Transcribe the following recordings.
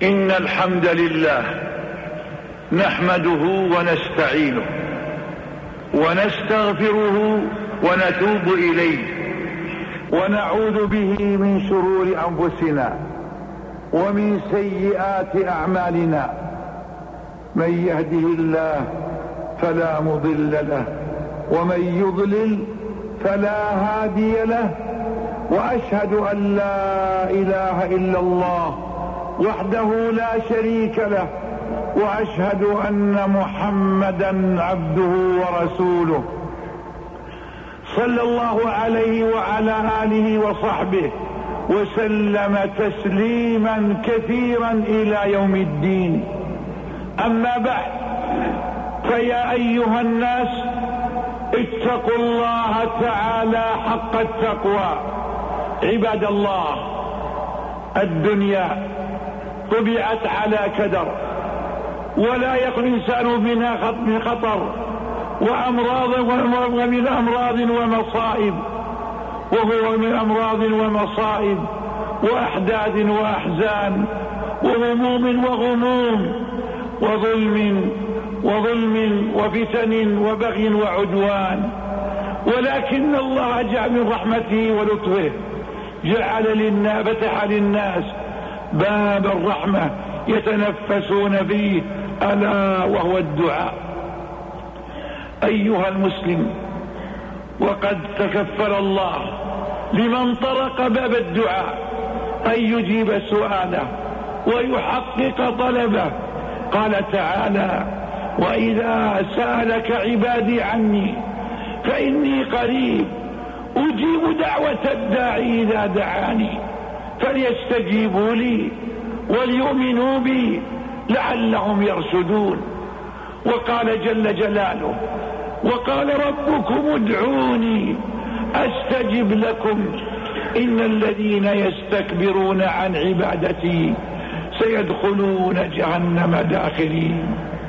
إن الحمد لله نحمده ونستعينه ونستغفره ونتوب إليه ونعوذ به من شرور أنفسنا ومن سيئات أعمالنا. من يهده الله فلا مضل له ومن يضلل فلا هادي له، وأشهد أن لا إله إلا الله وحده لا شريك له، وأشهد أن محمدا عبده ورسوله صلى الله عليه وعلى آله وصحبه وسلم تسليما كثيرا إلى يوم الدين. أما بعد، فيا أيها الناس اتقوا الله تعالى حق التقوى. عباد الله، الدنيا طبعت على كدر، ولا يخلو الإنسان منها من خطر ومن أمراض ومصائب، وهو من أمراض ومصائب وأحداث وأحزان وهموم وغموم وظلم وفتن وبغي وعدوان. ولكن الله جعل من رحمته ولطفه فتح للناس باب الرحمة يتنفسون فيه، ألا وهو الدعاء. أيها المسلم، وقد تكفل الله لمن طرق باب الدعاء أن يجيب سؤاله ويحقق طلبه. قال تعالى: وإذا سألك عبادي عني فإني قريب أجيب دعوة الداعي إذا دعاني فليستجيبوا لي وليؤمنوا بي لعلهم يرشدون. وقال جل جلاله: وقال ربكم ادعوني أستجب لكم إن الذين يستكبرون عن عبادتي سيدخلون جهنم داخلين.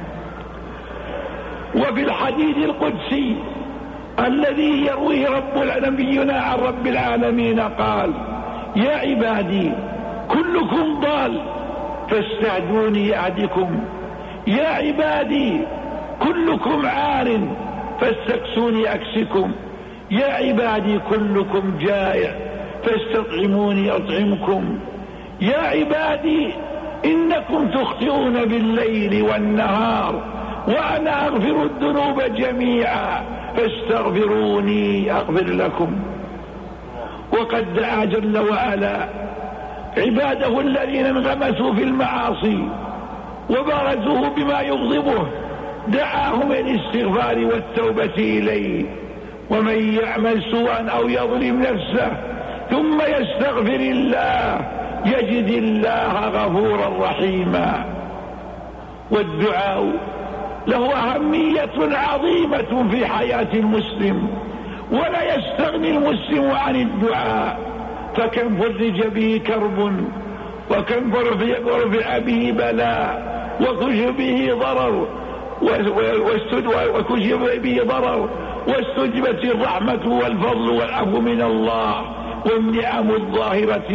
وفي الحديث القدسي الذي يرويه نبينا عن رب العالمين قال: يا عبادي كلكم ضال فاستهدوني أهدكم، يا عبادي كلكم عار فاستكسوني أكسكم، يا عبادي كلكم جائع فاستطعموني أطعمكم، يا عبادي إنكم تخطئون بالليل والنهار وأنا أغفر الذنوب جميعا فاستغفروني أغفر لكم. وقد دعا جل وعلا عباده الذين انغمسوا في المعاصي وبارزوه بما يغضبه، دعاهم للاستغفار والتوبة إليه. ومن يعمل سوءا أو يظلم نفسه ثم يستغفر الله يجد الله غفورا رحيما. والدعاء له أهمية عظيمة في حياة المسلم، ولا يستغني المسلم عن الدعاء، فكم فرج به كرب وكم رفع به بلاء وكشف به ضرر واستجبت الرحمة والفضل والعفو من الله والنعم الظاهرة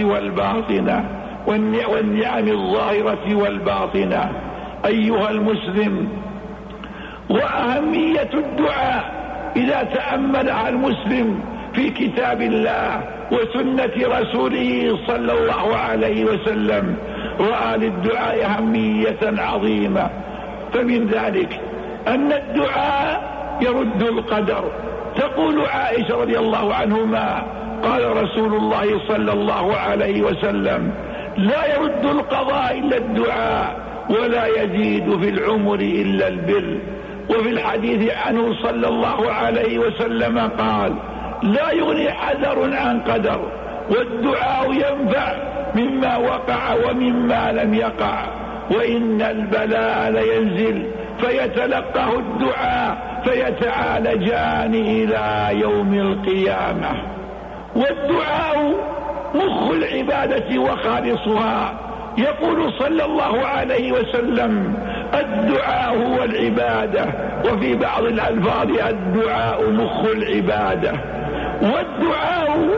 والباطنة. أيها المسلم، وأهمية الدعاء إذا تأملها المسلم في كتاب الله وسنة رسوله صلى الله عليه وسلم رأى للدعاء أهمية عظيمة. فمن ذلك أن الدعاء يرد القدر. تقول عائشة رضي الله عنهما: قال رسول الله صلى الله عليه وسلم: لا يرد القضاء إلا الدعاء ولا يزيد في العمر إلا البر. وفي الحديث عنه صلى الله عليه وسلم قال: لا يغني حذر عن قدر، والدعاء ينفع مما وقع ومما لم يقع، وإن البلاء لينزل فيتلقاه الدعاء فيتعالجان إلى يوم القيامة. والدعاء مخ العبادة وخالصها. يقول صلى الله عليه وسلم: الدعاء هو العبادة. وفي بعض الألفاظ: الدعاء مخ العبادة. والدعاء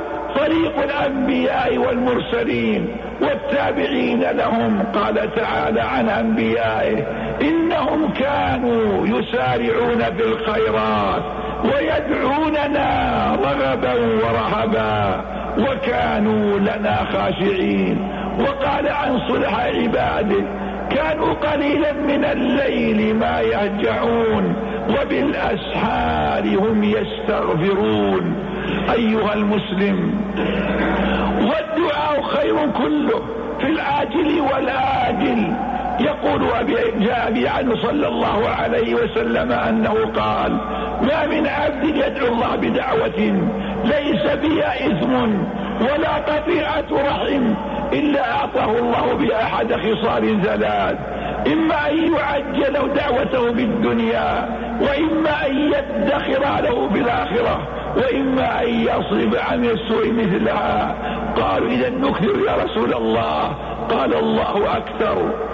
طريق الأنبياء والمرسلين والتابعين لهم. قال تعالى عن أنبيائه: إنهم كانوا يسارعون في الخيرات ويدعوننا رغبا ورهبا وكانوا لنا خاشعين. وقال عن صلح عباده: كانوا قليلا من الليل ما يهجعون وبالأسحار هم يستغفرون. أيها المسلم، والدعاء خير كله في العاجل والآجل. يقول جاء به عنه صلى الله عليه وسلم أنه قال: ما من عبد يدعو الله بدعوة ليس بها إثم ولا قطيعة رحم إلا أعطاه الله بها أحد خصال ثلاث: إما أن يعجل دعوته بالدنيا، وإما أن يدخر له بالآخرة، وإما أن يصرف عن السوء مثلها. قالوا: إذا نكثر يا رسول الله؟ قال: الله أكثر.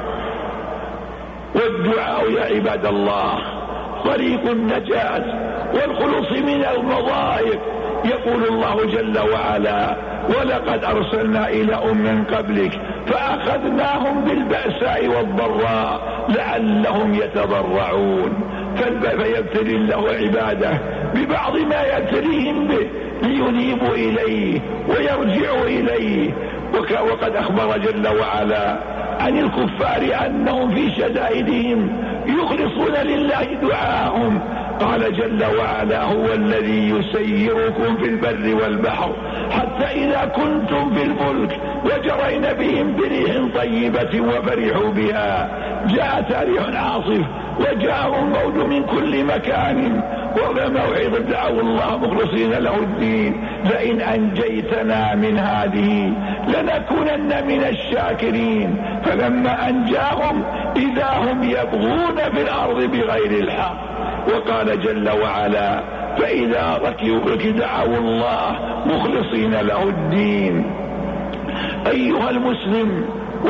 والدعاء يا عباد الله طريق النجاة والخلوص من المضايق. يقول الله جل وعلا: ولقد أرسلنا إلى أمم قبلك فأخذناهم بالبأساء والضراء لعلهم يتضرعون. فيبتلي الله عباده ببعض ما يبتليهم به لينيبوا إليه ويرجعوا إليه. وقد أخبر جل وعلا عن الكفار أنهم في شدائدهم يخلصون لله دعاءهم. قال جل وعلا: هو الذي يسيركم في البر والبحر حتى إذا كنتم في الفلك وجرين بهم بريح طيبة وفرحوا بها جاءت ريح عاصف وجاءهم موج من كل مكان وبموعظ دعوا الله مخلصين له الدين لئن أنجيتنا من هذه لنكونن من الشاكرين. فلما أنجاهم إذا هم يبغون في الأرض بغير الحق. وقال جل وعلا: فإذا ركبوا الفلك دعوا الله مخلصين له الدين. أيها المسلم،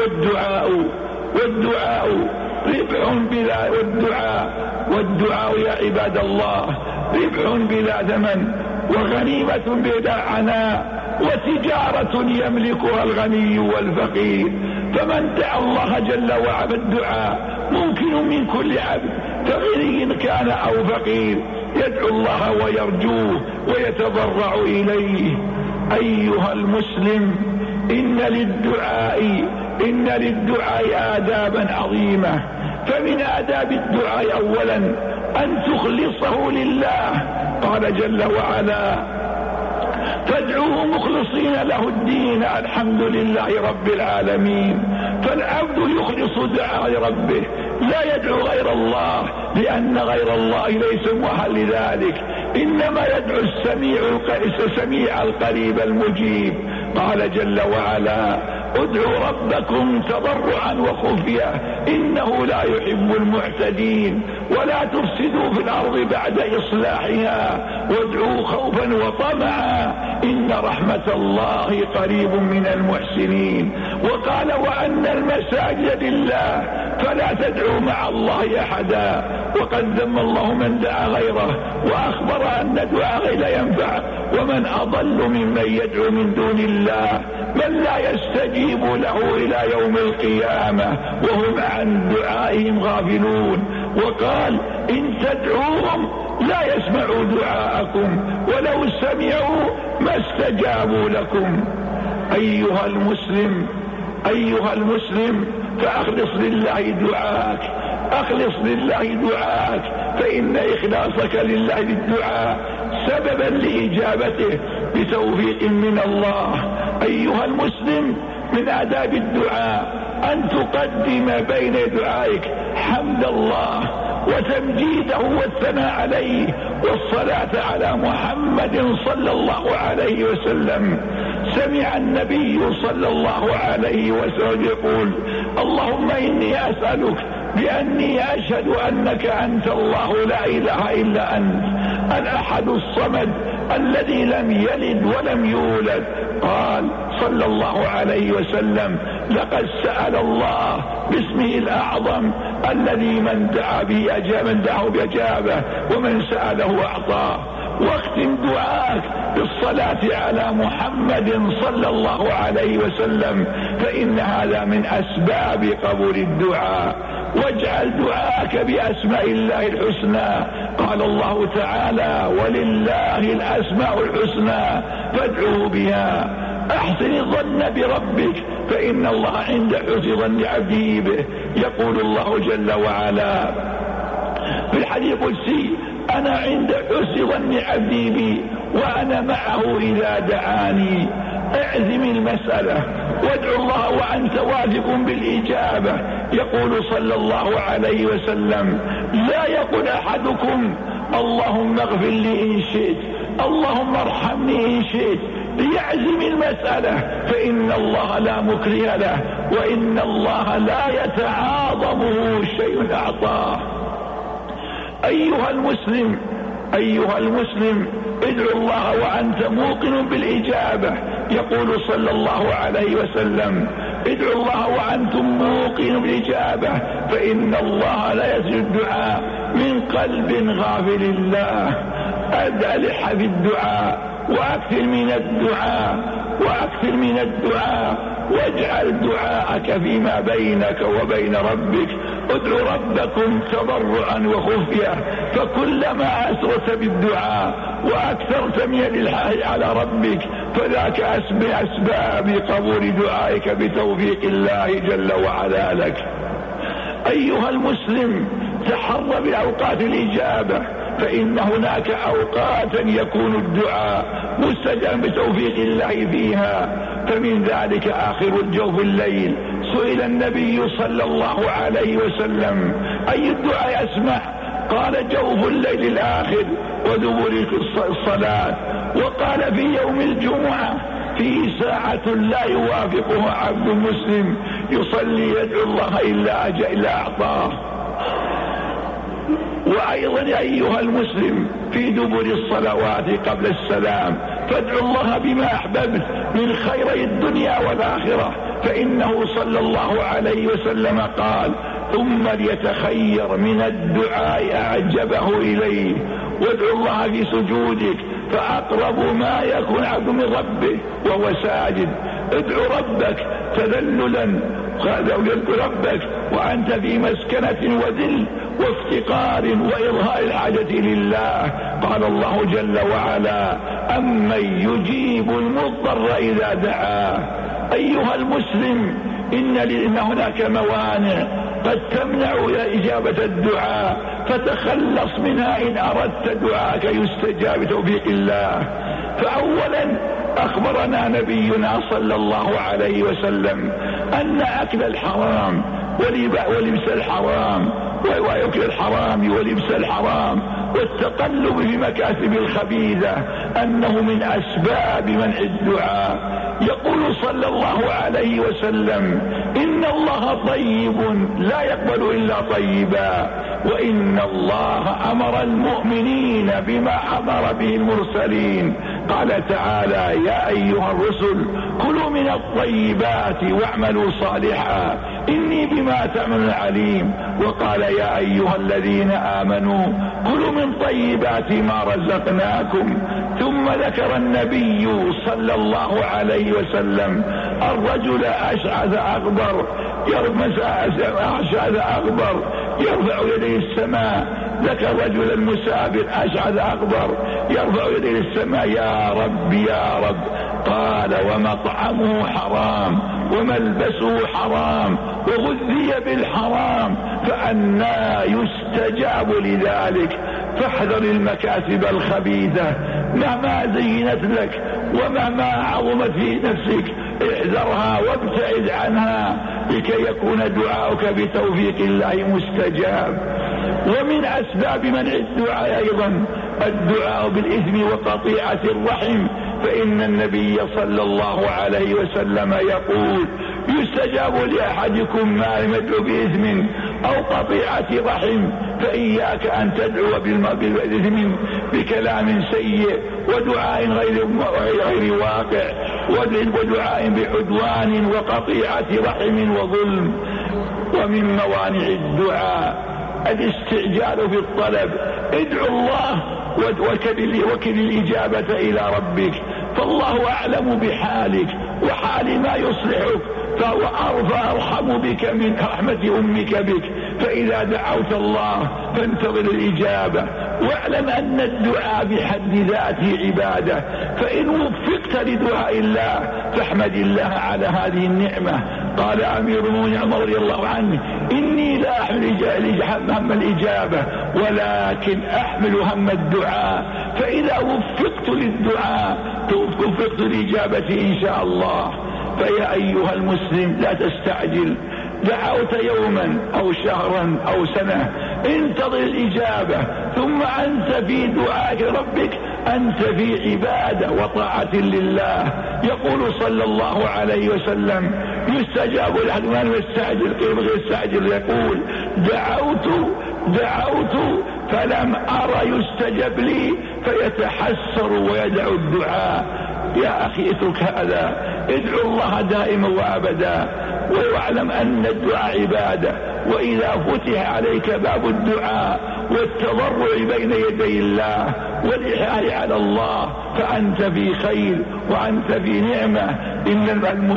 والدعاء ربح بلا والدعاء يا عباد الله ربح بلا ثمن وغنيمة بلا عناء وتجارة يملكها الغني والفقير. فمن دعا الله جل وعلا بالدعاء ممكن من كل عبد فقير كان أو فقير يدعو الله ويرجوه ويتضرع إليه. أيها المسلم، إن للدعاء آدابا عظيمة. فمن آداب الدعاء أولا أن تخلصه لله. قال جل وعلا: فادعوه مخلصين له الدين الحمد لله رب العالمين. فالعبد يخلص دعاء ربه لا يدعو غير الله، لأن غير الله ليس مؤهل لذلك، إنما يدعو السميع القريب المجيب. قال جل وعلا: ادعوا ربكم تضرعا وخفيا إنه لا يحب المعتدين ولا تفسدوا في الأرض بعد إصلاحها وادعوا خوفا وطمعا إن رحمة الله قريب من المحسنين. وقال: وأن المساجد لله فلا تدعوا مع الله أحدا. وقد ذم الله من دعا غيره وأخبر أن دعاء غيره لا ينفع. ومن أضل ممن يدعو من دون الله من لا يستجيب له إلى يوم القيامة وهم عن دعائهم غافلون. وقال: إن تدعوهم لا يسمعوا دعاءكم ولو سمعوا ما استجابوا لكم. أيها المسلم فأخلص لله دعاءك، أخلص لله دعاءك، فإن إخلاصك لله بالدعاء سببا لإجابته بتوفيق من الله. أيها المسلم، من آداب الدعاء أن تقدم بين دعائك حمد الله وتمجيده والثناء عليه والصلاة على محمد صلى الله عليه وسلم. سمع النبي صلى الله عليه وسلم يقول: اللهم إني أسألك بأني أشهد أنك أنت الله لا إله إلا أنت الأحد الصمد الذي لم يلد ولم يولد. قال صلى الله عليه وسلم: لقد سأل الله باسمه الأعظم الذي من دعا به أجابه ومن سأله أعطاه. واختم دعاك بالصلاة على محمد صلى الله عليه وسلم، فإن هذا من أسباب قبول الدعاء. واجعل دعاك بأسماء الله الحسنى. قال الله تعالى: ولله الأسماء الحسنى فادعوه بها. أحسن الظن بربك فإن الله عند حسن ظن عبده به. يقول الله جل وعلا في الحديث القدسي: أنا عند حسن ظن عبدي بي وأنا معه إذا دعاني. اعزم المسألة وادعو الله وأنت واثق بالإجابة. يقول صلى الله عليه وسلم: لا يقول أحدكم اللهم اغفر لي إن شئت، اللهم ارحمني إن شئت، ليعزم المسألة، فإن الله لا مكره له، وإن الله لا يتعاظمه شيء أعطاه. أيها المسلم ادعو الله وأنت موقن بالإجابة. يقول صلى الله عليه وسلم: ادعو الله وأنتم موقن بالإجابة، فإن الله لا يسجد الدعاء من قلب غافل الله. ألح في الدعاء وأكثر من الدعاء واجعل دعاءك فيما بينك وبين ربك. ادعوا ربكم تضرعا وخفية، فكلما أسرت بالدعاء وأكثرت من الإلحاح على ربك فذاك أسباب قبول دعائك بتوفيق الله جل وعلا لك. أيها المسلم تحر بأوقات الإجابة، فإن هناك أوقاتا يكون الدعاء مستجابا بتوفيق الله فيها، فمن ذلك آخر الجوف الليل. سئل النبي صلى الله عليه وسلم: أي الدعاء أسمع؟ قال: جوف الليل الآخر ودبر الصلاة. وقال: في يوم الجمعة فيه ساعة لا يوافقها عبد مسلم يصلي يدعو الله إلا أعطاه. وأيضا أيها المسلم في دبر الصلوات قبل السلام فادعوا الله بما أحببت من خيري الدنيا والآخرة، فإنه صلى الله عليه وسلم قال: ثم ليتخير من الدعاء أعجبه إليه. وادعوا الله في سجودك فأقرب ما يكون عبد من ربه وهو ساجد. ادعو ربك تذللا، ادعو ربك وأنت في مسكنة وذل وافتقار وإظهار الحاجة لله. قال الله جل وعلا: أمن يجيب المضطر إذا دعاه. أيها المسلم إن هناك موانع قد تمنع إجابة الدعاء، فتخلص منها إن أردت دعاءك يستجاب بتوفيق الله. فأولا أخبرنا نبينا صلى الله عليه وسلم أن أكل الحرام ولبس الحرام ويأكل الحرام ولبس الحرام والتقلب في مكاسب الخبيثة أنه من أسباب منع الدعاء. يقول صلى الله عليه وسلم: إن الله طيب لا يقبل إلا طيبا، وإن الله أمر المؤمنين بما أمر به المرسلين. قال تعالى: يا أيها الرسل كلوا من الطيبات واعملوا صالحا إني بما تعملون عليم. وقال: يا أيها الذين آمنوا كلوا من طيبات ما رزقناكم. ثم ذكر النبي صلى الله عليه وسلم الرجل أشعث أغبر يرفع يديه السماء. ذكر رجل المسافر أشعث أغبر يرفع يديه السماء: يا رب يا رب. قال: ومطعمه حرام وملبسه حرام وغذي بالحرام فأنى يستجاب لذلك. فاحذر المكاسب الخبيثة مهما زينت لك ومهما عظمت في نفسك، احذرها وابتعد عنها لكي يكون دعاؤك بتوفيق الله مستجاب. ومن أسباب منع الدعاء أيضا الدعاء بالإثم وقطيعة الرحم، فإن النبي صلى الله عليه وسلم يقول: يستجاب لأحدكم ما يدعو بإثم أو قطيعة رحم، فإياك أن تدعو بالإثم بكلام سيء ودعاء غير واقع ودعاء بعدوان وقطيعة رحم وظلم. ومن موانع الدعاء الاستعجال في الطلب. ادعو الله وكل الإجابة إلى ربك، فالله أعلم بحالك وحال ما يصلحك، فهو أرحم بك من رحمة أمك بك. فإذا دعوت الله فانتظر الإجابة، واعلم أن الدعاء بحد ذاته عبادة، فإن وفقت لدعاء الله فاحمد الله على هذه النعمة. قال أمير المؤمنين عمر رضي الله عنه: إني لا أحمل هم الإجابة ولكن أحمل هم الدعاء، فإذا وفقت للدعاء وفقت الإجابة إن شاء الله. فيا أيها المسلم لا تستعجل، دعوت يوما أو شهرا أو سنة انتظر الإجابة، ثم أنت في دعائك ربك أنت في عبادة وطاعة لله. يقول صلى الله عليه وسلم: يستجاب لأحد ما يستعجل قيل غير يستعجل، يقول: دعوت فلم أرى يستجب لي فيتحسر ويدعو الدعاء. يا أخي اترك هذا، ادعو الله دائما وأبدا، واعلم أن الدعاء عبادة. وإذا فتح عليك باب الدعاء والتضرع بين يدي الله والإحال على الله فأنت في خير وأنت في نعمة. إن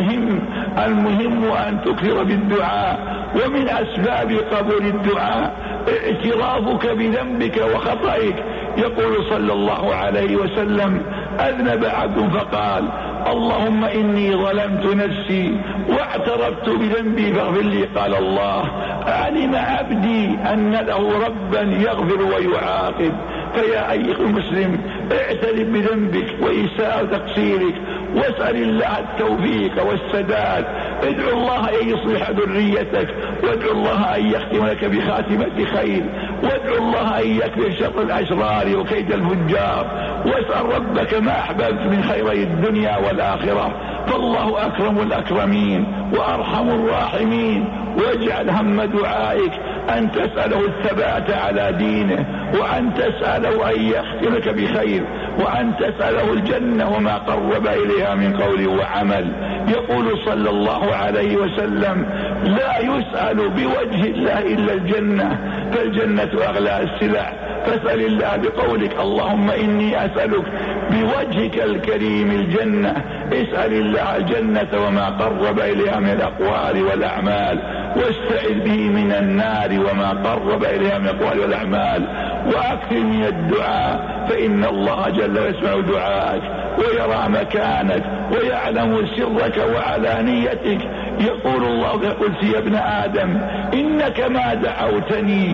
المهم أن تكثر بالدعاء، ومن أسباب قبول الدعاء اعترافك بذنبك وخطئك. يقول صلى الله عليه وسلم: أذنب عبد فقال: اللهم إني ظلمت نفسي واعترفت بذنبي فاغفر لي. قال الله: علم عبدي أن له ربا يغفر ويعاقب. فيا أيها المسلم اعترف بذنبك وإساءة تقصيرك، واسأل الله التوفيق والسداد. ادعو الله أن يصلح ذريتك، وادعو الله أن يختم لك بخاتمة خير، وادعو الله أن يكفر شر الأشرار وكيد الفجار، واسأل ربك ما أحببت من خيري الدنيا والآخرة، فالله أكرم الأكرمين وأرحم الراحمين. واجعل هم دعائك أن تسأله الثبات على دينه، وأن تسأله أن يختمك بخير، وأن تسأله الجنة وما قرب إليها من قول وعمل. يقول صلى الله عليه وسلم: لا يسأل بوجه الله إلا الجنة، فالجنة أغلى السلع. فاسأل الله بقولك: اللهم إني أسألك بوجهك الكريم الجنة. اسأل الله الجنة وما قرب إليها من الأقوال والأعمال، واستعذ به من النار وما قرب إليها من الأقوال والأعمال. وأكثر من الدعاء، فإن الله جل يسمع دعاءك ويرى مكانك ويعلم سرك وعلانيتك. يقول الله في القدس: يا ابن آدم إنك ما دعوتني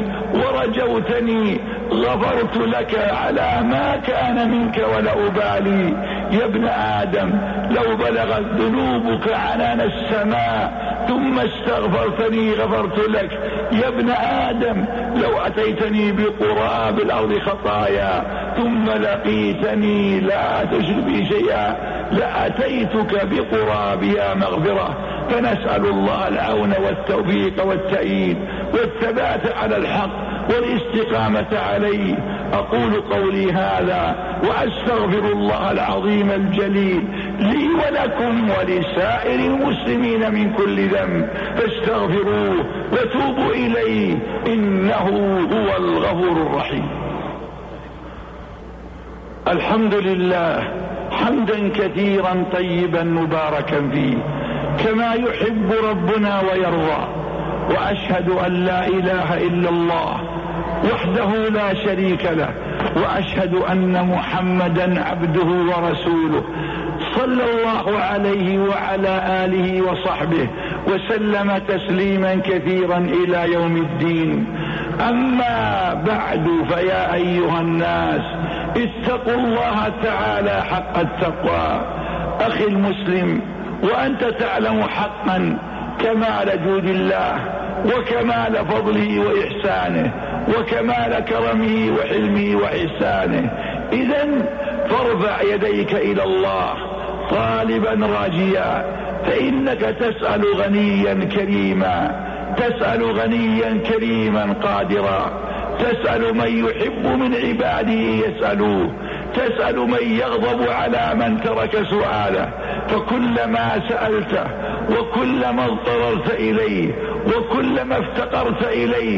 ورجوتني غفرت لك على ما كان منك ولا أبالي. يا ابن آدم لو بلغت ذنوبك عنان السماء ثم استغفرتني غفرت لك. يا ابن آدم لو أتيتني بقراب الأرض خطايا ثم لقيتني لا تشرك بي شيئا لأتيتك بقرابها مغفرة. فنسأل الله العون والتوفيق والتأييد والثبات على الحق والاستقامة عليه. أقول قولي هذا وأستغفر الله العظيم الجليل لي ولكم ولسائر المسلمين من كل ذنب، فاستغفروه وتوبوا إليه إنه هو الغفور الرحيم. الحمد لله حمدا كثيرا طيبا مباركا فيه كما يحب ربنا ويرضى. وأشهد أن لا إله إلا الله وحده لا شريك له، وأشهد أن محمدا عبده ورسوله صلى الله عليه وعلى آله وصحبه وسلم تسليما كثيرا إلى يوم الدين. أما بعد، فيا أيها الناس اتقوا الله تعالى حق التقوى. أخي المسلم، وأنت تعلم حقا كمال جود الله وكمال فضله وإحسانه وكمال كرمه وحلمه وإحسانه، إذن فارفع يديك إلى الله طالبا راجيا، فإنك تسأل غنيا كريما، تسأل غنيا كريما قادرا، تسأل من يحب من عباده يسألوه، تسأل من يغضب على من ترك سؤاله. فكلما سألته وكلما اضطررت إليه وكلما افتقرت إليه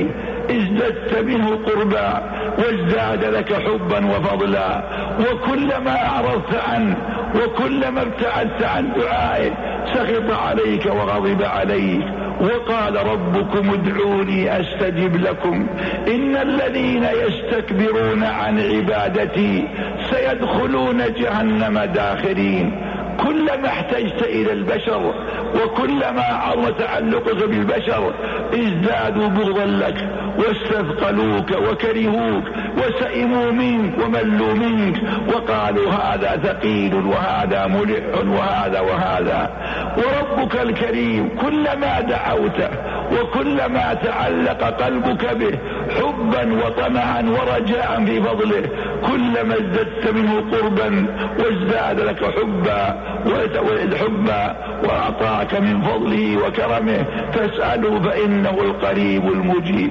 ازددت منه قربا وازداد لك حبا وفضلا. وكلما أعرضت عنه وكلما ابتعدت عن دعائه سخط عليك وغضب عليك. وقال ربكم ادعوني أستجب لكم إن الذين يستكبرون عن عبادتي سيدخلون جهنم داخرين. كلما احتجت إلى البشر وكلما عظم تعلقك بالبشر ازدادوا بغضا لك واستثقلوك وكرهوك وسئموا منك وملوا منك وقالوا هذا ثقيل وهذا ملح وهذا. وربك الكريم كلما دعوته وكلما تعلق قلبك به حبا وطمعا ورجاء في فضله كلما ازددت منه قربا وازداد لك حبا وأعطاك من فضله وكرمه فاسأله فإنه القريب المجيب.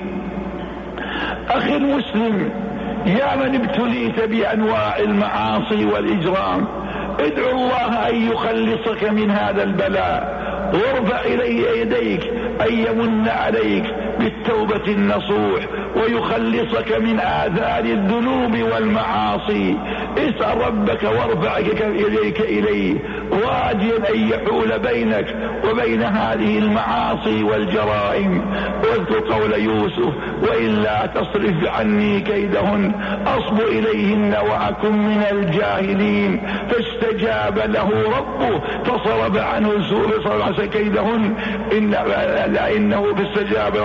أخي المسلم، يا من ابتليت بأنواع المعاصي والإجرام، ادعو الله أن يخلصك من هذا البلاء وارفع إليه يديك أن يمن عليك بالتوبة النصوح ويخلصك من آثار الذنوب والمعاصي. اسأل ربك وارفع يديك إليه راجيا أن يحول بينك وبين هذه المعاصي والجرائم. واذكر قول يوسف وإلا تصرف عني كيدهن أصب إليهن وأكن من الجاهلين. فاستجاب له ربه فصرف عنه كيدهن إنه فاستجاب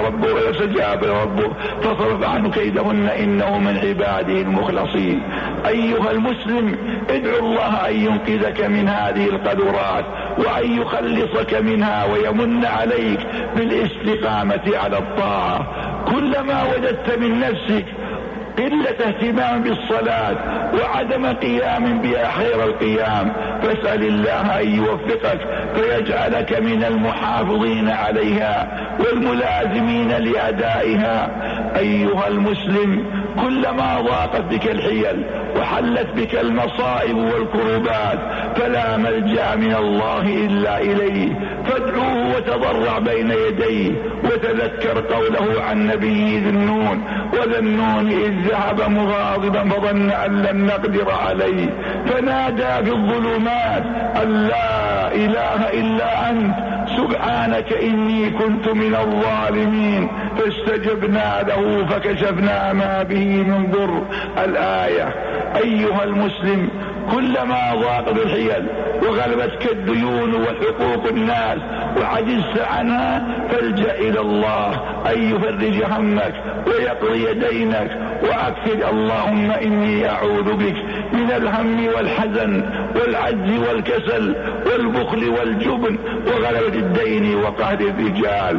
ربه فصرف عنه كيدهن إنه من عباده المخلصين. أيها المسلم، ادعو الله أن ينقذك من هذه القدرات وأن يخلصك منها ويمن عليك بالاستقامة على الطاعة. كلما وجدت من نفسك قلة اهتمام بالصلاة وعدم قيام بها خير القيام فاسأل الله أن يوفقك فيجعلك من المحافظين عليها والملازمين لأدائها. أيها المسلم، كلما ضاقت بك الحيل وحلت بك المصائب والكروبات فلا ملجأ من الله إلا إليه، فادعوه وتضرع بين يديه وتذكر قوله عن نبي ذي النون وذا النون إذ ذهب مغاضبا فظن أن لن نقدر عليه فنادى في الظلمات أن لا إله إلا أنت سبحانك إني كنت من الظالمين فاستجبنا له فكشفنا ما به من ضر. الآية. أيها المسلم، كلما ضاق بالحيل وغلبتك الديون وحقوق الناس وعجزت عنها فالجأ إلى الله أن يفرج همك ويقضي دينك وأكثر اللهم إني أعوذ بك من الهم والحزن والعجز والكسل والبخل والجبن وغلبة الدين وقهر الرجال.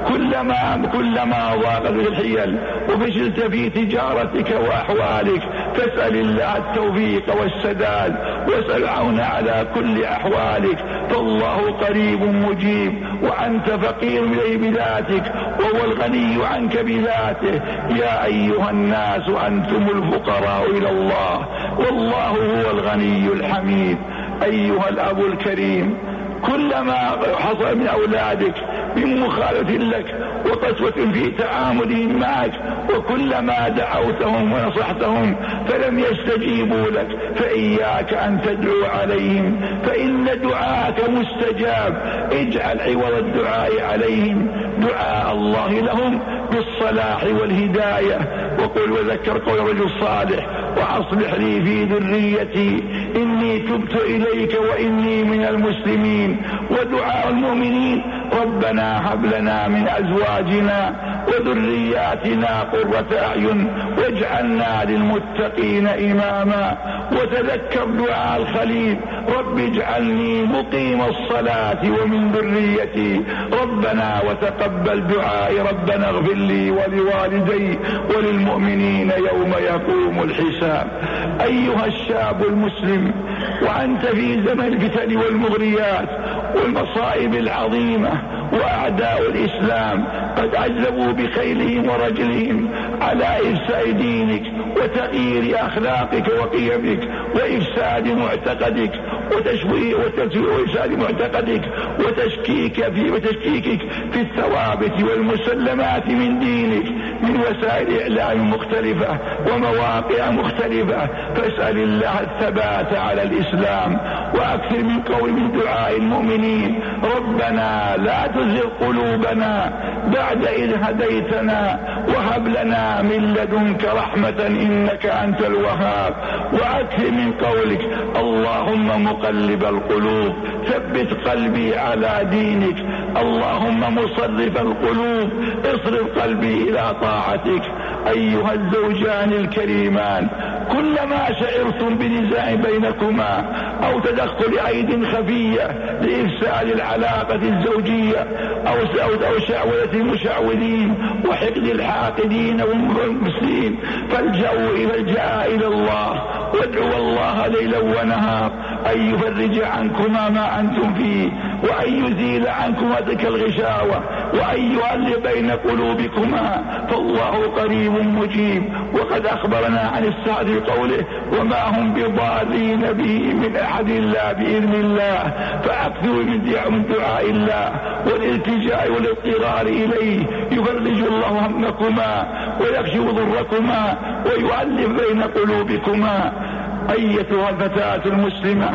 كلما ضاقت بالحيل وفشلت في تجارتك وأحوالك فاسأل الله التوفيق والسداد واسأل عون على كل أحوالك فالله قريب مجيب وأنت فقير إليه بذاتك وهو الغني عنك بذاته. يا أيها الناس أنتم الفقراء إلى الله والله هو الغني الحميد. أيها الأب الكريم، كلما حصل من أولادك من مخالفة لك وقسوة في تعاملهم معك وكلما دعوتهم ونصحتهم فلم يستجيبوا لك فإياك أن تدعو عليهم فإن دعاءك مستجاب. اجعل عوض الدعاء عليهم دعاء الله لهم بالصلاح والهداية. وقل وذكر قول الرجل الصالح وأصلح لي في ذريتي إني تبت إليك وإني من المسلمين. ودعاء المؤمنين ربنا هب لنا من أزواجنا وذرياتنا قرة أعين واجعلنا للمتقين إماما. وتذكر دعاء الخليل رب اجعلني مقيم الصلاة ومن ذريتي ربنا وتقبل دعائي ربنا اغفر لي ولوالدي وللمؤمنين يوم يقوم الحساب. أيها الشاب المسلم، وأنت في زمن الفتن والمغريات والمصائب العظيمة وأعداء الإسلام قد عذبوا بخيلهم ورجلهم على إفساد دينك وتغيير أخلاقك وقيمك وإفساد معتقدك وإفساد معتقدك وتشكيكك في الثوابت والمسلمات من دينك من وسائل إعلام مختلفة ومواقع مختلفة. فاسأل الله الثبات على الإسلام، وأكثر من دعاء المؤمنين: ربنا لا تزغ قلوبنا بعد إذ هديتنا وهب لنا من لدنك رحمة إنك أنت الوهاب. وأكثر من قولك: اللهم مقلب القلوب ثبت قلبي على دينك، اللهم مصرف القلوب اصرف قلبي إلى طاعتك. أيها الزوجان الكريمان، كلما شعرتم بنزاع بينكما أو تدخل أيد خفية لإفساد العلاقة الزوجية أو شعوذة المشعوذين وحقد الحاقدين والمفسدين، فالجأ إلى الله وادعوا الله ليلا ونهار أن يفرج عنكما ما أنتم فيه، وأن يزيل عنكما تلك الغشاوة، وأن يؤلف بين قلوبكما، فالله قريب مجيب. وقد أخبرنا عن السعد بقوله: وما هم بضارين به من أحد إلا بإذن الله. فأكثروا من دعاء الله والالتجاء والاضطرار إليه، يفرج الله همكما ويكشف ضركما ويؤلف بين قلوبكما. أيتها الفتاة المسلمة،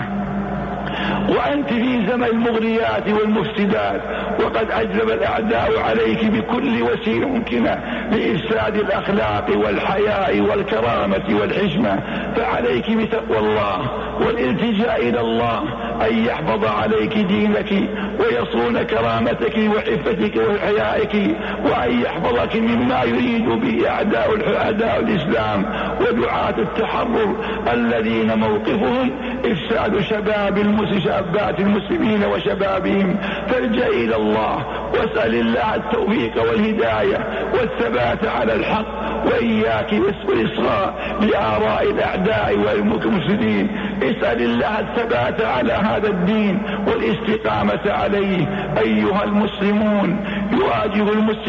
وأنت في زمن المغريات والمفسدات، وقد أجلب الأعداء عليك بكل وسيلة ممكنة لإفساد الأخلاق والحياء والكرامة والحشمة، فعليك بتقوى الله والالتجاء إلى الله أن يحفظ عليك دينك ويصون كرامتك وعفتك وحيائك، وأن يحفظك مما يريد به أعداء الإسلام ودعاة التحرر الذين موقفهم إفساد شباب شابات المسلمين وشبابهم. فالجأ إلى الله واسأل الله التوفيق والهداية والثبات على الحق، وإياك والإصغاء لآراء الأعداء والمفسدين. اسأل الله الثبات على هذا الدين والاستقامة عليه. أيها المسلمون، يواجه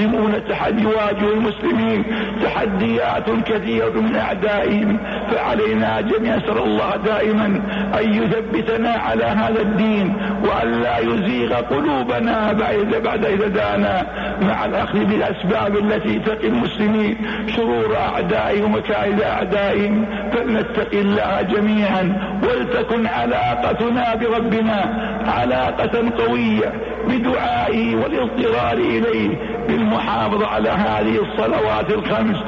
المسلمين تحديات كثيرة من أعدائهم، فعلينا جميعا نسأل الله دائما أن يثبتنا على هذا الدين، وأن لا يزيغ قلوبنا بعد إذ هدانا، مع الأخذ بالأسباب التي تقي المسلمين شرور أعدائهم وكائد أعدائهم. فلنتقي الله جميعا، ولتكن علاقتنا بربنا علاقة قوية بدعائه والاضطرار إليه، بالمحافظة على هذه الصلوات الخمس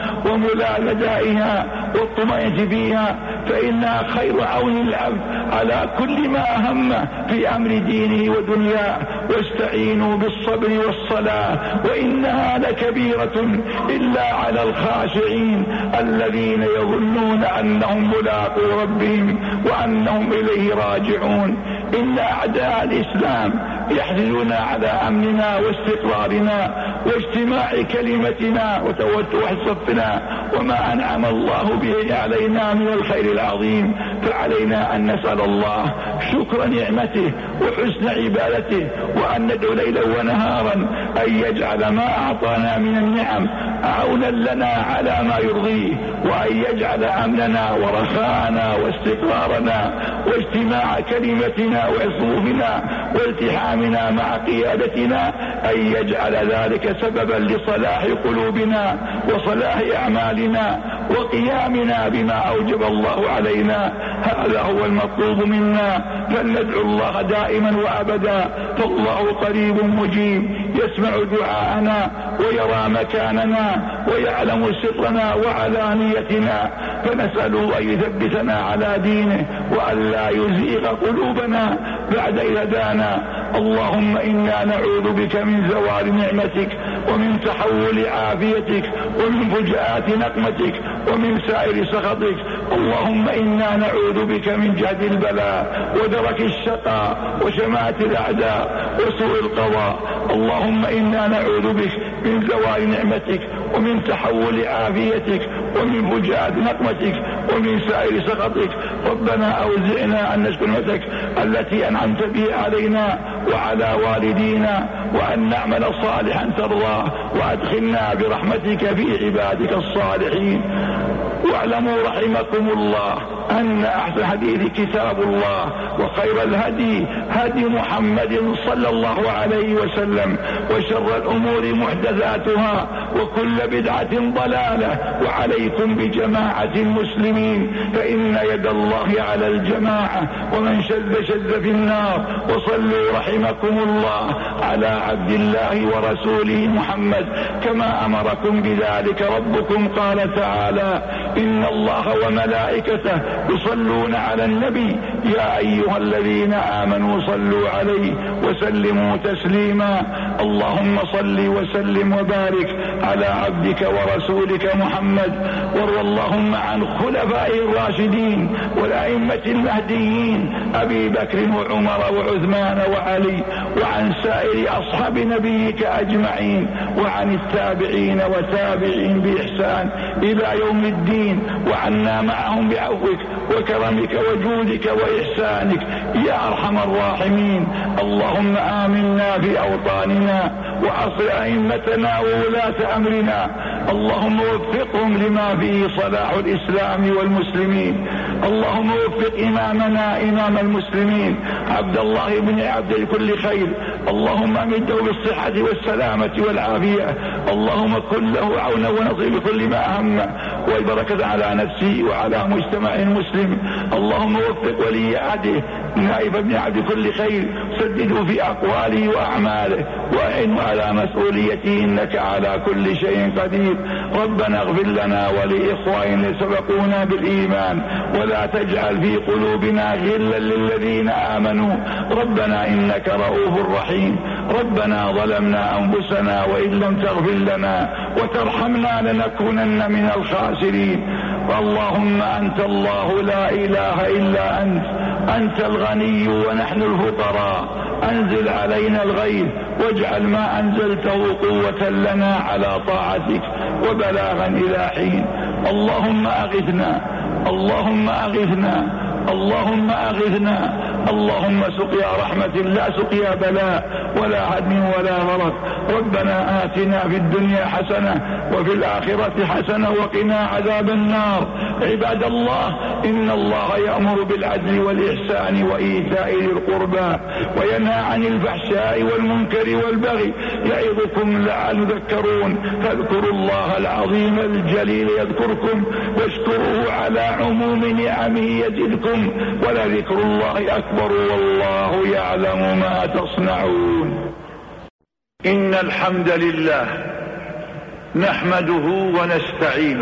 وملازمتها والطمأنينة فيها، فإنها خير عون العبد على كل ما همه في أمر دينه ودنياه. واستعينوا بالصبر والصلاة وإنها لكبيرة إلا على الخاشعين الذين يظنون أنهم ملاقو ربهم وأنهم إليه راجعون. إن أعداء الإسلام يحرصون على أمننا واستقرارنا واجتماع كلمتنا وتوحد صفنا وما أنعم الله به علينا من الخير العظيم. فعلينا أن نسأل الله شكر نعمته وحسن عبادته، وأن ندعو ليلا ونهارا أن يجعل ما أعطانا من النعم عونا لنا على ما يرضيه، وأن يجعل أمننا ورخاءنا واستقرارنا واجتماع كلمتنا وعصوفنا والتحامنا مع قيادتنا أن يجعل ذلك سببا لصلاح قلوبنا وصلاح أعمالنا وقيامنا بما أوجب الله علينا. هذا هو المطلوب منا، فلندعو الله دائما وأبدا، فالله قريب مجيب يسمع دعاءنا ويرى مكاننا ويعلم سرنا وعلانيتنا، فنسأله أن يثبتنا على دينه وأن لا يزيغ قلوبنا بعد إذ هدانا. اللهم إنا نعوذ بك من زوال نعمتك ومن تحول عافيتك ومن فجاءات نقمتك ومن سائر سخطك. اللهم إنا نعوذ بك من جهد البلاء ودرك الشقاء وشماتة الأعداء وسوء القضاء. اللهم إنا نعوذ بك من زوال نعمتك ومن تحول عافيتك ومن فجاءات نقمتك ومن سائر سخطك. ربنا أوزعنا أن نشكر نعمتك التي أنعمت بها علينا وعلى والدينا، وأن نعمل صالحا ترضاه، وأدخلنا برحمتك في عبادك الصالحين. واعلموا رحمكم الله أن أحسن الحديث كتاب الله، وخير الهدي هدي محمد صلى الله عليه وسلم، وشر الأمور محدثاتها، وكل بدعة ضلالة. وعليكم بجماعة المسلمين فإن يد الله على الجماعة، ومن شذ شذ في النار. وصلوا رحمكم الله على عبد الله ورسوله محمد كما أمركم بذلك ربكم. قال تعالى: إن الله وملائكته يصلون على النبي يا أيها الذين آمنوا صلوا عليه وسلموا تسليما. اللهم صل وسلم وبارك على عبدك ورسولك محمد، وارض اللهم عن خلفائه الراشدين والأئمة المهديين أبي بكر وعمر وعثمان وعلي، وعن سائر أصحاب نبيك أجمعين، وعن التابعين وتابعين بإحسان إلى يوم الدين، وعنا معهم بعفوك وكرمك وجودك وإحسانك يا أرحم الراحمين. اللهم آمنا في أوطاننا، وأصل أئمتنا وولاة أمرنا، اللهم وفقهم لما فيه صلاح الإسلام والمسلمين. اللهم وفق إمامنا إمام المسلمين عبد الله بن عبد كل خير، اللهم أمده بالصحة والسلامة والعافية. اللهم كن له عونا ونصير بكل ما أهم، والبركة على نفسه وعلى مجتمع المسلم. اللهم وفق ولي عهده نائب ابن عبد كل خير، سدده في أقواله وأعماله، وأعنه على مسؤوليته، إنك على كل شيء قدير. ربنا اغفر لنا ولإخواننا سبقونا بالإيمان، ولا تجعل في قلوبنا غلا للذين آمنوا، ربنا إنك رؤوف رحيم. ربنا ظلمنا أنفسنا وإن لم تغفر لنا وترحمنا لنكونن من الخاسرين. اللهم أنت الله لا إله إلا أنت الغني ونحن الفقراء، أنزل علينا الغيث واجعل ما أنزلته قوة لنا على طاعتك وبلاغا إلى حين. اللهم أغثنا، اللهم أغثنا، اللهم أغثنا، اللهم سقيا رحمة لا سقيا بلاء ولا هدم ولا غرق. ربنا آتنا في الدنيا حسنة وفي الآخرة حسنة وقنا عذاب النار. عباد الله، إن الله يأمر بالعدل والإحسان وإيتاء ذي القربى وينهى عن الفحشاء والمنكر والبغي، يعظكم لعلكم تذكرون. فاذكروا الله العظيم الجليل يذكركم، واشكروه على عموم نعمه يزدكم، ولذكر الله أكبر والله يعلم ما تصنعون. إن الحمد لله نحمده ونستعينه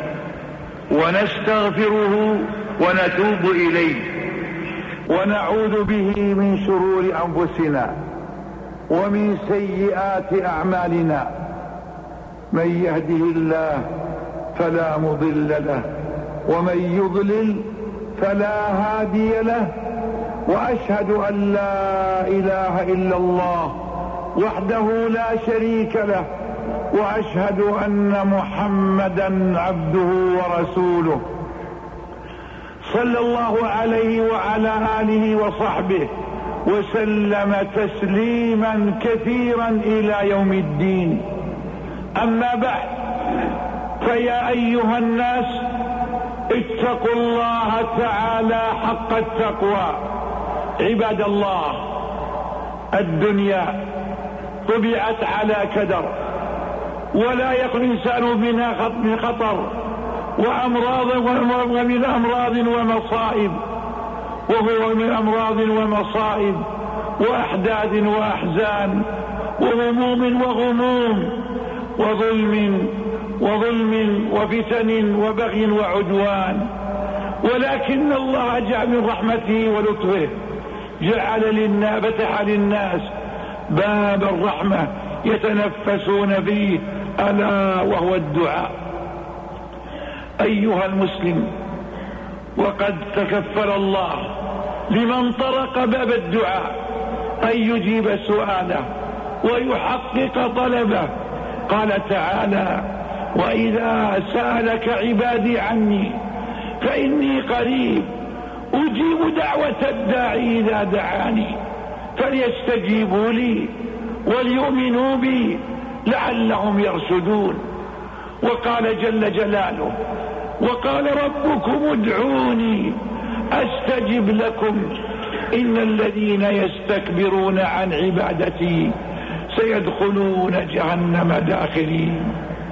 ونستغفره ونتوب إليه، ونعوذ به من شرور أنفسنا ومن سيئات أعمالنا. من يهده الله فلا مضل له، ومن يضلل فلا هادي له. وأشهد أن لا إله إلا الله وحده لا شريك له، وأشهد أن محمدا عبده ورسوله، صلى الله عليه وعلى آله وصحبه وسلم تسليما كثيرا إلى يوم الدين. أما بعد، فيا أيها الناس اتقوا الله تعالى حق التقوى. عباد الله، الدنيا طبعت على كدر، ولا يخلو الإنسان منها من خطر ومن أمراض ومصائب، وهو من أمراض ومصائب وأحداث وأحزان وهموم وغموم وظلم وفتن وبغي وعدوان. ولكن الله جعل من رحمته ولطفه فتح للناس باب الرحمة يتنفسون فيه، ألا وهو الدعاء. أيها المسلم، وقد تكفل الله لمن طرق باب الدعاء أن يجيب سؤاله ويحقق طلبه. قال تعالى: وإذا سألك عبادي عني فإني قريب أجيب دعوة الداعي إذا دعاني فليستجيبوا لي وليؤمنوا بي لعلهم يرشدون. وقال جل جلاله: وقال ربكم ادعوني أستجب لكم إن الذين يستكبرون عن عبادتي سيدخلون جهنم داخرين.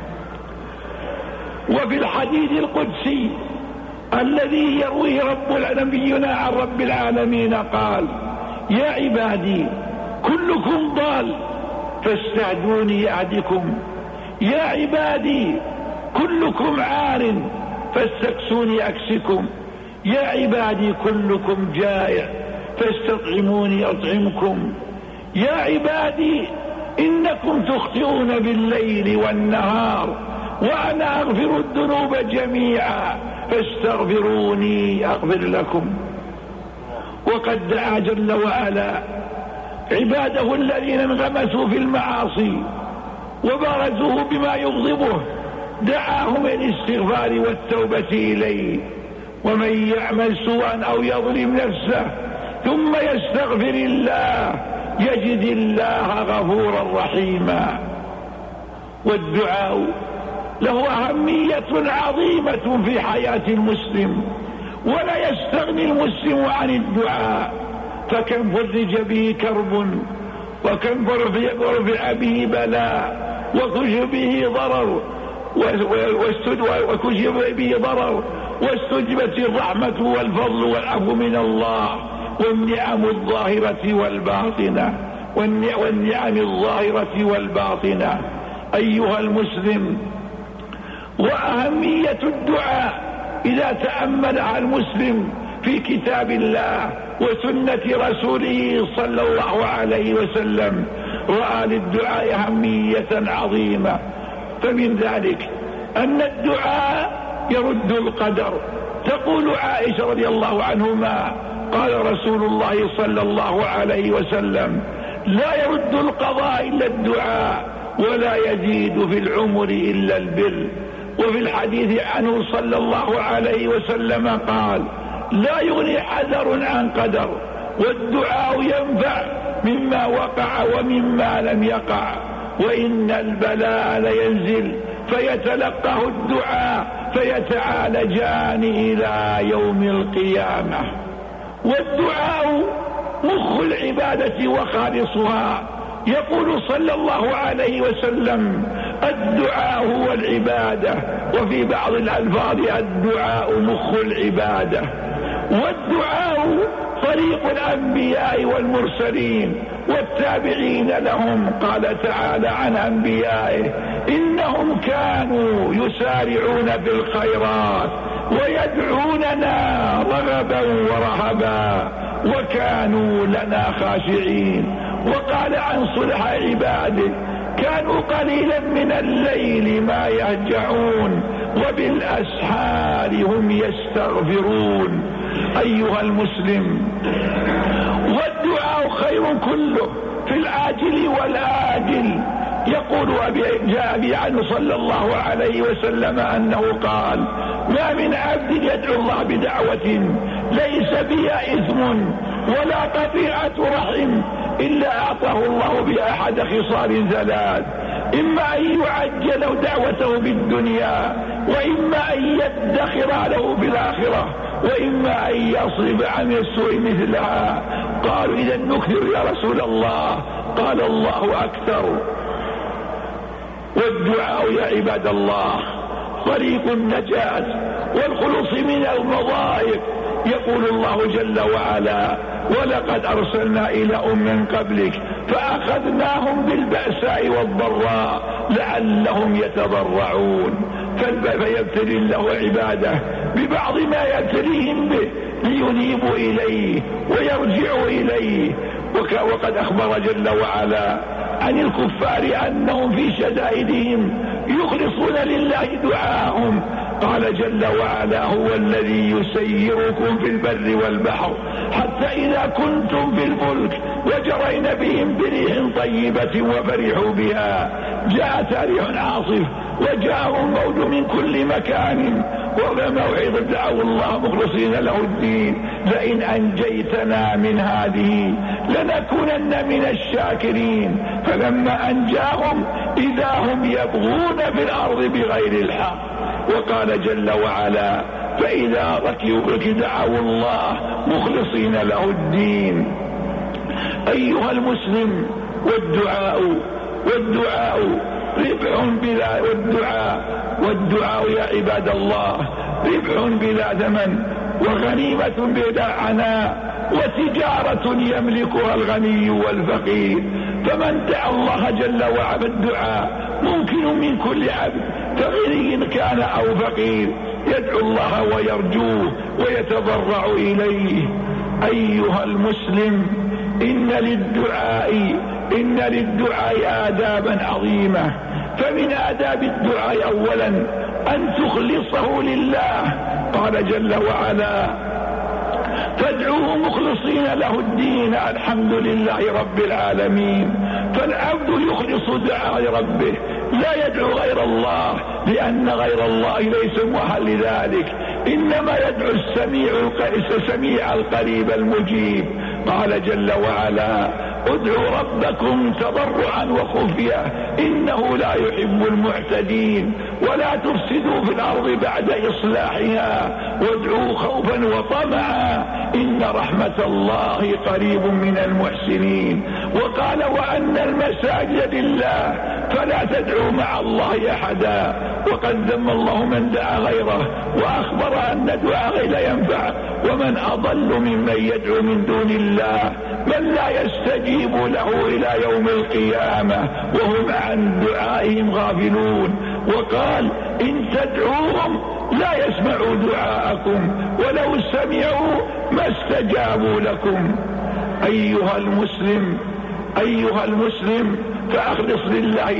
وفي الحديث القدسي الذي يرويه نبينا عن رب العالمين قال: يا عبادي كلكم ضال فاستهدوني أهدكم، يا عبادي كلكم عار فاستكسوني أكسكم، يا عبادي كلكم جائع فاستطعموني أطعمكم، يا عبادي إنكم تخطئون بالليل والنهار وأنا أغفر الذنوب جميعا فاستغفروني أغفر لكم. وقد دعا جل وعلا عباده الذين انغمسوا في المعاصي وبارزوه بما يغضبه، دعاهم الاستغفار والتوبة إليه. ومن يعمل سوءا أو يظلم نفسه ثم يستغفر الله يجد الله غفورا رحيما. والدعاء له أهمية عظيمة في حياة المسلم، ولا يستغني المسلم عن الدعاء، فكم فرج به كرب وكم رفع به بلاء وكشف به ضرر واستجبت الرحمة والفضل والعفو من الله والنعم الظاهرة والباطنة والنعم الظاهرة والباطنة. أيها المسلم، وأهمية الدعاء إذا تأملها المسلم في كتاب الله وسنة رسوله صلى الله عليه وسلم رأى للدعاء أهمية عظيمة. فمن ذلك أن الدعاء يرد القدر. تقول عائشة رضي الله عنهما: قال رسول الله صلى الله عليه وسلم: لا يرد القضاء إلا الدعاء ولا يزيد في العمر إلا البر. وفي الحديث عنه صلى الله عليه وسلم قال: لا يغني حذر عن قدر، والدعاء ينفع مما وقع ومما لم يقع، وإن البلاء لينزل فيتلقاه الدعاء فيتعالجان إلى يوم القيامة. والدعاء مخ العبادة وخالصها. يقول صلى الله عليه وسلم: الدعاء هو العبادة. وفي بعض الألفاظ: الدعاء مخ العبادة. والدعاء طريق الأنبياء والمرسلين والتابعين لهم. قال تعالى عن أنبيائه: إنهم كانوا يسارعون في الخيرات ويدعوننا رغبا ورهبا وكانوا لنا خاشعين. وقال عن صلح عباده: كانوا قليلا من الليل ما يهجعون وبالأسحار هم يستغفرون. أيها المسلم، والدعاء خير كله في العاجل والآجل. يقول جاء أبي عنه صلى الله عليه وسلم أنه قال: ما من عبد يدعو الله بدعوة ليس بها إثم ولا قطيعة رحم إلا أعطاه الله بها أحد خصال ثلاث: إما أن يعجل دعوته بالدنيا، وإما أن يدخر له بالآخرة، وإما أن يصرف عن السوء مثلها. قالوا: إذا نكثر يا رسول الله؟ قال: الله أكثر. والدعاء يا عباد الله طريق النجاة والخلوص من المضايق. يقول الله جل وعلا: ولقد أرسلنا إلى أمم قبلك فأخذناهم بالبأساء والضراء لعلهم يتضرعون. فيبتلي الله عباده ببعض ما يبتليهم به لينيبوا إليه ويرجعوا إليه. وقد أخبر جل وعلا عن الكفار أنهم في شدائدهم يخلصون لله دعاءهم. قال جل وعلا: هو الذي يسيركم في البر والبحر حتى إذا كنتم في الفلك وجرين بهم بريح طيبة وفرحوا بها جاءت ريح عاصف وجاءهم موج من كل مكان وبموعظ دعوا الله مخلصين له الدين لئن أنجيتنا من هذه لنكونن من الشاكرين. فلما أنجاهم إذا هم يبغون في الأرض بغير الحق وقال جل وعلا: فإذا ركبوا دعوا الله مخلصين له الدين. أيها المسلم، والدعاء ربح والدعاء يا عباد الله ربح بلا ثمن، وغنيمة بلا عناء، وتجارة يملكها الغني والفقير. فمن دعا الله جل وعلا، الدعاء ممكن من كل عبد، فغني كان أو فقير، يدعو الله ويرجوه ويتضرع إليه. أيها المسلم، إن للدعاء آدابا عظيمة. فمن آداب الدعاء أولا أن تخلصه لله. قال جل وعلا: فادعوه مخلصين له الدين الحمد لله رب العالمين. فالعبد يخلص دعاء لربه، لا يدعو غير الله، لأن غير الله ليس مؤهل لذلك، إنما يدعو السميع القريب المجيب. قال جل وعلا: ادعوا ربكم تضرعا وخفية إنه لا يحب المعتدين، ولا تفسدوا في الأرض بعد إصلاحها، وادعوا خوفا وطمعا إن رحمة الله قريب من المحسنين. وقال: وأن المساجد لله فلا تدعوا مع الله أحدا. وقد ذم الله من دعا غيره، وأخبر أن دعاء غيره لا ينفع. ومن أضل ممن يدعو من دون الله من لا يستجيب له إلى يوم القيامة وهم عن دعائهم غافلون. وقال: إن تدعوهم لا يسمعوا دعاءكم ولو سمعوا ما استجابوا لكم. أيها المسلم، فأخلص لله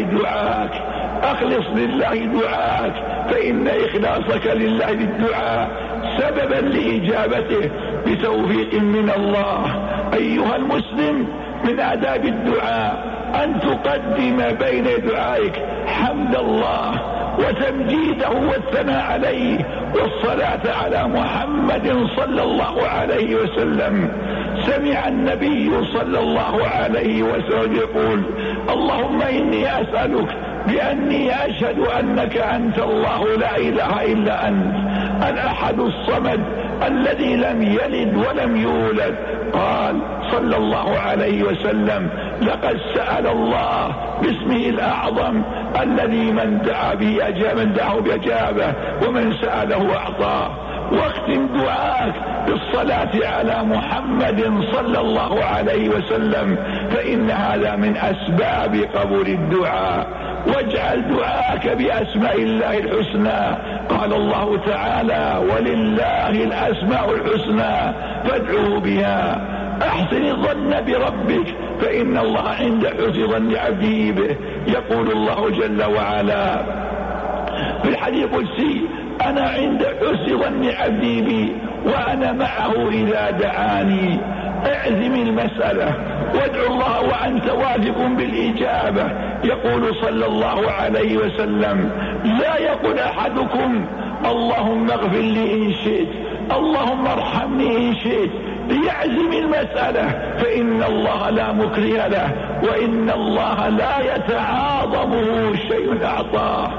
دعاءك، فإن إخلاصك لله للدعاء سببا لإجابته بتوفيق من الله. أيها المسلم، من آداب الدعاء أن تقدم بين دعائك حمد الله وتمجيده والثناء عليه والصلاة على محمد صلى الله عليه وسلم. سمع النبي صلى الله عليه وسلم يقول: اللهم إني أسألك بأني أشهد أنك أنت الله لا إله إلا أنت الأحد الصمد الذي لم يلد ولم يولد. قال صلى الله عليه وسلم: لقد سأل الله باسمه الأعظم الذي من دعا بأجابه ومن سأله أعطاه. واختم دعاءك بالصلاة على محمد صلى الله عليه وسلم، فإن هذا من أسباب قبول الدعاء. واجعل دعاءك بأسماء الله الحسنى. قال الله تعالى: ولله الأسماء الحسنى فادعوه بها. أحسن الظن بربك، فإن الله عند حسن ظن عبده به. يقول الله جل وعلا في الحديث القدسي: أنا عند حسن ظن عبدي بي وأنا معه إذا دعاني. اعزم المسألة وادعو الله وأنت واثق بالإجابة. يقول صلى الله عليه وسلم: لا يقول أحدكم اللهم اغفر لي إن شئت، اللهم ارحمني إن شئت. ليعزم المسألة، فإن الله لا مكره له، وإن الله لا يتعاظمه شيء أعطاه.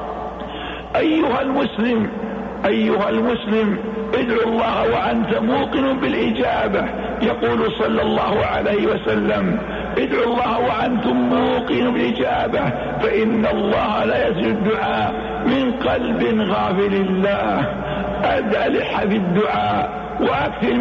أيها المسلم، ادعو الله وأنت موقن بالإجابة. يقول صلى الله عليه وسلم: ادعوا الله وأنتم موقن بالإجابة، فإن الله لا يسمع الدعاء من قلب غافل الله. ألح في الدعاء وأكثر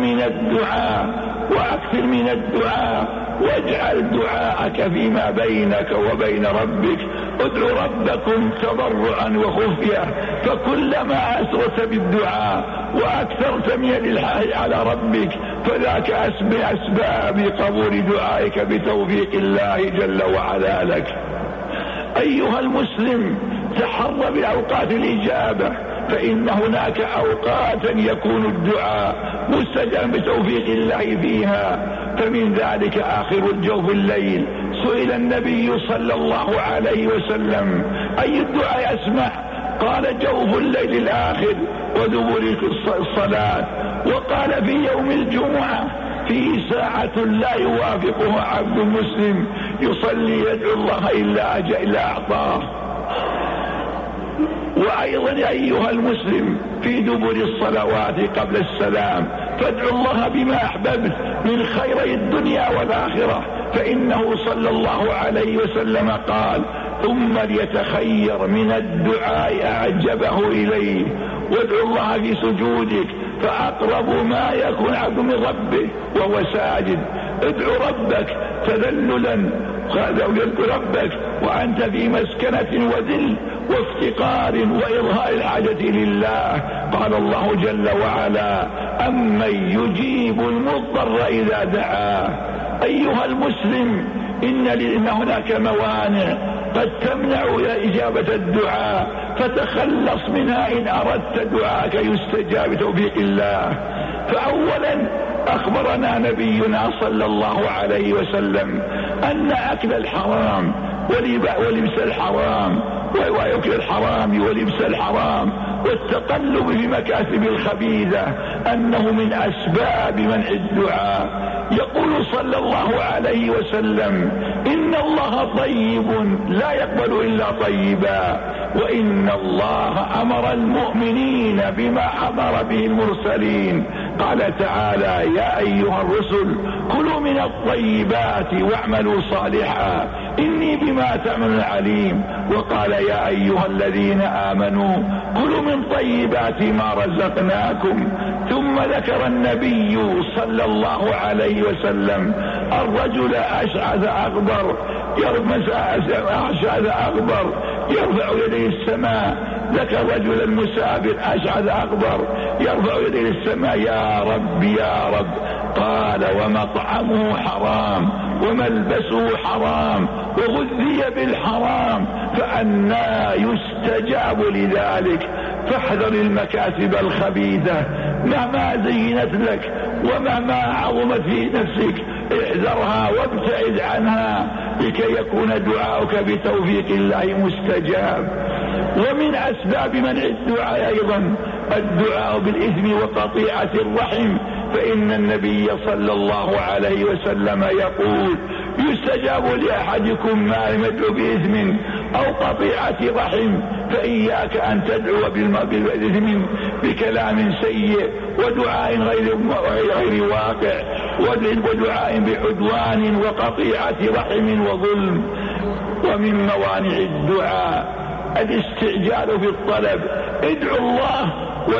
من الدعاء واجعل دعاءك فيما بينك وبين ربك. ادعوا ربكم تضرعا وخفية، فكلما أسرت بالدعاء وأكثرت من الإلحاح على ربك فذاك أسباب قبول دعائك بتوفيق الله جل وعلا لك. أيها المسلم، تحر بأوقات الإجابة، فإن هناك أوقاتا يكون الدعاء مستجابا بتوفيق الله فيها. فمن ذلك آخر جوف الليل. سئل النبي صلى الله عليه وسلم: أي الدعاء أسمع؟ قال: جوف الليل الآخر ودبر الصلاة. وقال: في يوم الجمعة في ساعة لا يوافقها عبد مسلم يصلي يدعو الله إلا أعطاه. وأيضا أيها المسلم في دبر الصلوات قبل السلام فادعوا الله بما أحببت من خيري الدنيا والآخرة، فإنه صلى الله عليه وسلم قال: ثم ليتخير من الدعاء أعجبه إليه. وادعوا الله في سجودك فأقرب ما يكون عبد من ربه وهو ساجد. ادعو ربك تذللا، ادعو ربك وأنت في مسكنة وذل وافتقار وإظهار الحاجة لله. قال الله جل وعلا: أمن يجيب المضطر إذا دعاه. أيها المسلم، إن هناك موانع قد تمنع إجابة الدعاء، فتخلص منها إن أردت دعاءك يستجاب بتوفيق الله. فأولا أخبرنا نبينا صلى الله عليه وسلم أن أكل الحرام ولبس الحرام ويأكل الحرام ولبس الحرام والتقلب في مكاسب الخبيثة أنه من أسباب منع الدعاء. يقول صلى الله عليه وسلم: إن الله طيب لا يقبل إلا طيبا، وإن الله أمر المؤمنين بما أمر به المرسلين. قال تعالى: يا أيها الرسل كلوا من الطيبات واعملوا صالحا إني بما تعملون عليم. وقال: يا أيها الذين آمنوا كلوا من طيبات ما رزقناكم. ثم ذكر النبي صلى الله عليه وسلم الرجل أشعث أغبر يرفع يديه السماء. ذكر رجل المسافر أشعث أغبر يرفع يديه السماء: يا رب يا رب. قال: ومطعمه حرام وملبسه حرام وغذي بالحرام فأنى يستجاب لذلك. فاحذر المكاسب الخبيثة مهما زينت لك ومهما عظمت في نفسك، احذرها وابتعد عنها لكي يكون دعاؤك بتوفيق الله مستجاب. ومن أسباب منع الدعاء أيضا الدعاء بالإثم وقطيعة الرحم، فإن النبي صلى الله عليه وسلم يقول: يستجاب لأحدكم ما لم يدعو بإثم أو قطيعة رحم. فإياك أن تدعو بالإثم بكلام سيء ودعاء غير واقع ودعاء بعدوان وقطيعة رحم وظلم. ومن موانع الدعاء الاستعجال في الطلب. ادعو الله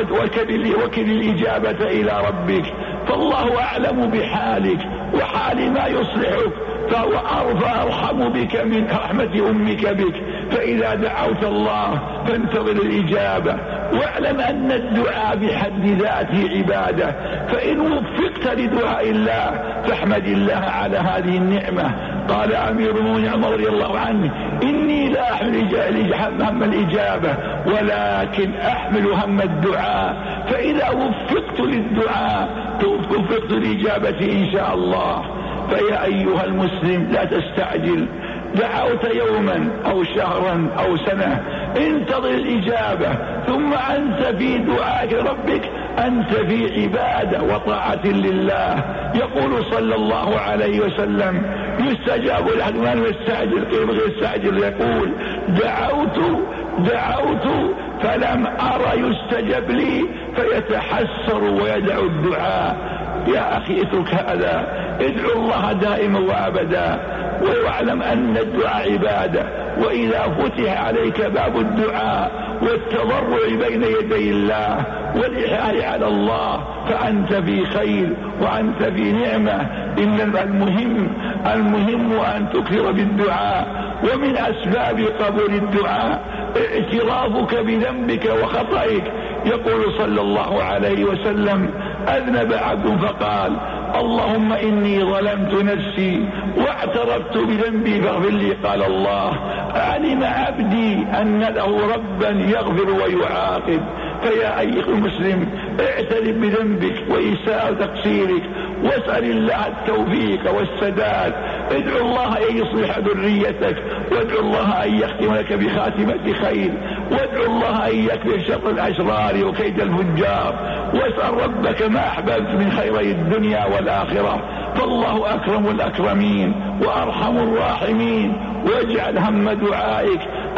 وكل الإجابة إلى ربك، فالله أعلم بحالك وحال ما يصلحك، فهو أرحم بك من رحمة أمك بك. فإذا دعوت الله فانتظر الإجابة، واعلم أن الدعاء بحد ذاته عبادة، فإن وفقت لدعاء الله فاحمد الله على هذه النعمة. قال أمير المؤمنين عمر رضي الله عنه: إني لا أحمل هم الإجابة ولكن أحمل هم الدعاء، فإذا وفقت للدعاء وفقت للإجابة إن شاء الله. فيا أيها المسلم لا تستعجل. دعوت يوما أو شهرا أو سنة، انتظر الإجابة، ثم أنت في دعائك ربك أنت في عبادة وطاعة لله. يقول صلى الله عليه وسلم: يستجاب لأحد من يستعجل يقول: دعوت فلم أرى يستجب لي فيتحسر ويدع الدعاء. يا أخي اترك هذا، ادعو الله دائما وأبدا، واعلم أن الدعاء عبادة. وإذا فتح عليك باب الدعاء والتضرع بين يدي الله والإحال على الله فأنت في خير وأنت في نعمة. إن المهم أن تكثر بالدعاء. ومن أسباب قبول الدعاء اعترافك بذنبك وخطئك. يقول صلى الله عليه وسلم: أذنب عبد فقال: اللهم إني ظلمت نفسي واعترفت بذنبي فاغفر لي. قال الله: علم عبدي أن له ربا يغفر ويعاقب. فيا أيها المسلم اعترف بذنبك وإساءة تقصيرك واسأل الله التوفيق والسداد. ادعو الله أن يصلح ذريتك، وادعو الله أن يختم لك بخاتمة خير، وادعو الله أن يكفر شر الأشرار وكيد الفجار، واسأل ربك ما أحببت من خيري الدنيا والآخرة، فالله أكرم الأكرمين وأرحم الراحمين. واجعل هم دعائك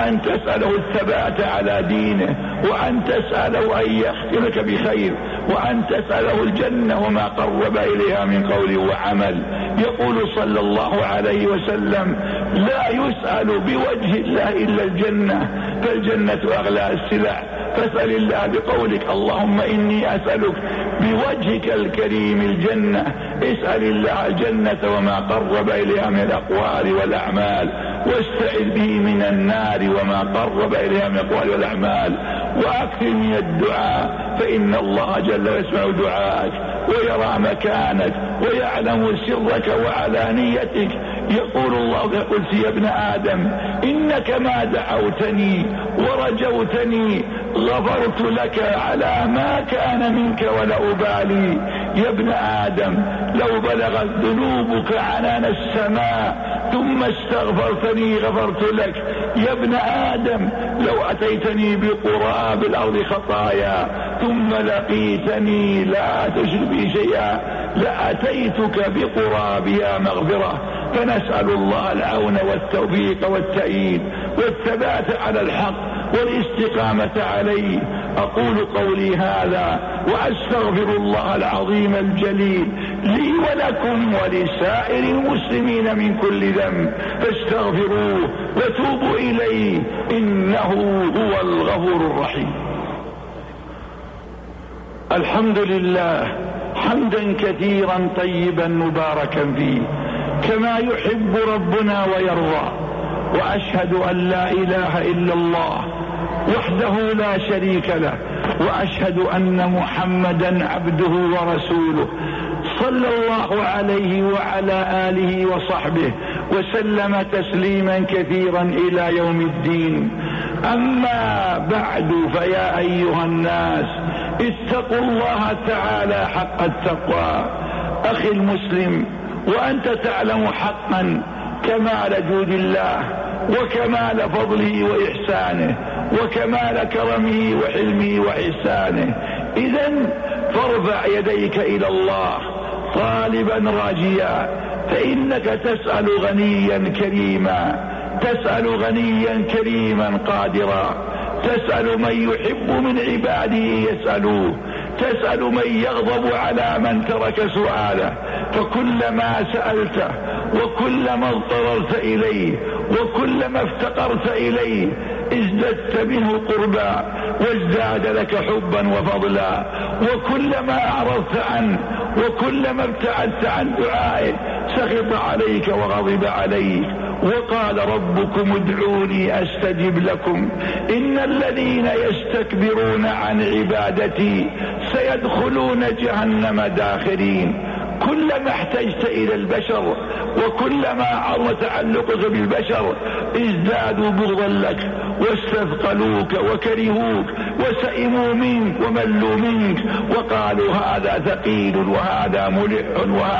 أن تسأله الثبات على دينه، وأن تسأله أن يختمك بخير، وأن تسأله الجنة وما قرب إليها من قول وعمل. يقول صلى الله عليه وسلم: لا يسأل بوجه الله إلا الجنة، فالجنة أغلى السلع. فاسأل الله بقولك: اللهم إني أسألك بوجهك الكريم الجنة. اسأل الله الجنة وما قرب إليها من الأقوال والأعمال، واستعذ به من النار وما قرب إليها من الأقوال والأعمال، وأكثر من الدعاء، فإن الله جل يسمع دعاءك ويرى مكانك ويعلم سرك وعلانيتك. يقول الله قلت: يا ابن آدم إنك ما دعوتني ورجوتني غفرت لك على ما كان منك ولا أبالي. يا ابن آدم لو بلغت ذنوبك عنان السماء ثم استغفرتني غفرت لك. يا ابن آدم لو أتيتني بقراب الأرض خطايا ثم لقيتني لا تشرك بي شيئا لأتيتك بقرابها مغفرة. فنسأل الله العون والتوفيق والتأييد والثبات على الحق والاستقامة عليه. أقول قولي هذا وأستغفر الله العظيم الجليل لي ولكم ولسائر المسلمين من كل ذنب، فاستغفروه وتوبوا إليه إنه هو الغفور الرحيم. الحمد لله حمدا كثيرا طيبا مباركا فيه كما يحب ربنا ويرضى، وأشهد أن لا إله إلا الله وحده لا شريك له، وأشهد أن محمدا عبده ورسوله صلى الله عليه وعلى آله وصحبه وسلم تسليما كثيرا إلى يوم الدين. أما بعد، فيا أيها الناس اتقوا الله تعالى حق التقوى. أخي المسلم، وأنت تعلم حقا كمال جود الله وكمال فضله وإحسانه وكمال كرمه وحلمه وإحسانه، إذن فارفع يديك إلى الله طالبا راجيا، فإنك تسأل غنيا كريما، تسأل غنيا كريما قادرا، تسأل من يحب من عباده يسألوه، تسأل من يغضب على من ترك سؤاله. فكلما سألته وكلما اضطررت إليه وكلما افتقرت إليه ازددت منه قربا وازداد لك حبا وفضلا، وكلما أعرضت عنه وكلما ابتعدت عن دعائه سخط عليك وغضب عليك. وقال ربكم ادعوني أستجب لكم إن الذين يستكبرون عن عبادتي سيدخلون جهنم داخرين. كلما احتجت إلى البشر وكلما عظم تعلقك بالبشر ازدادوا بغضا لك واستثقلوك وكرهوك وسئموا منك وملوا منك وقالوا هذا ثقيل وهذا ملح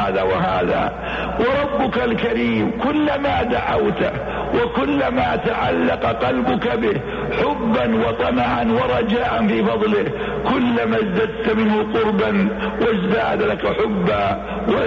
وهذا. وربك الكريم كلما دعوته وكلما تعلق قلبك به حبا وطمعا ورجاء في فضله كلما ازددت منه قربا وازداد لك حبا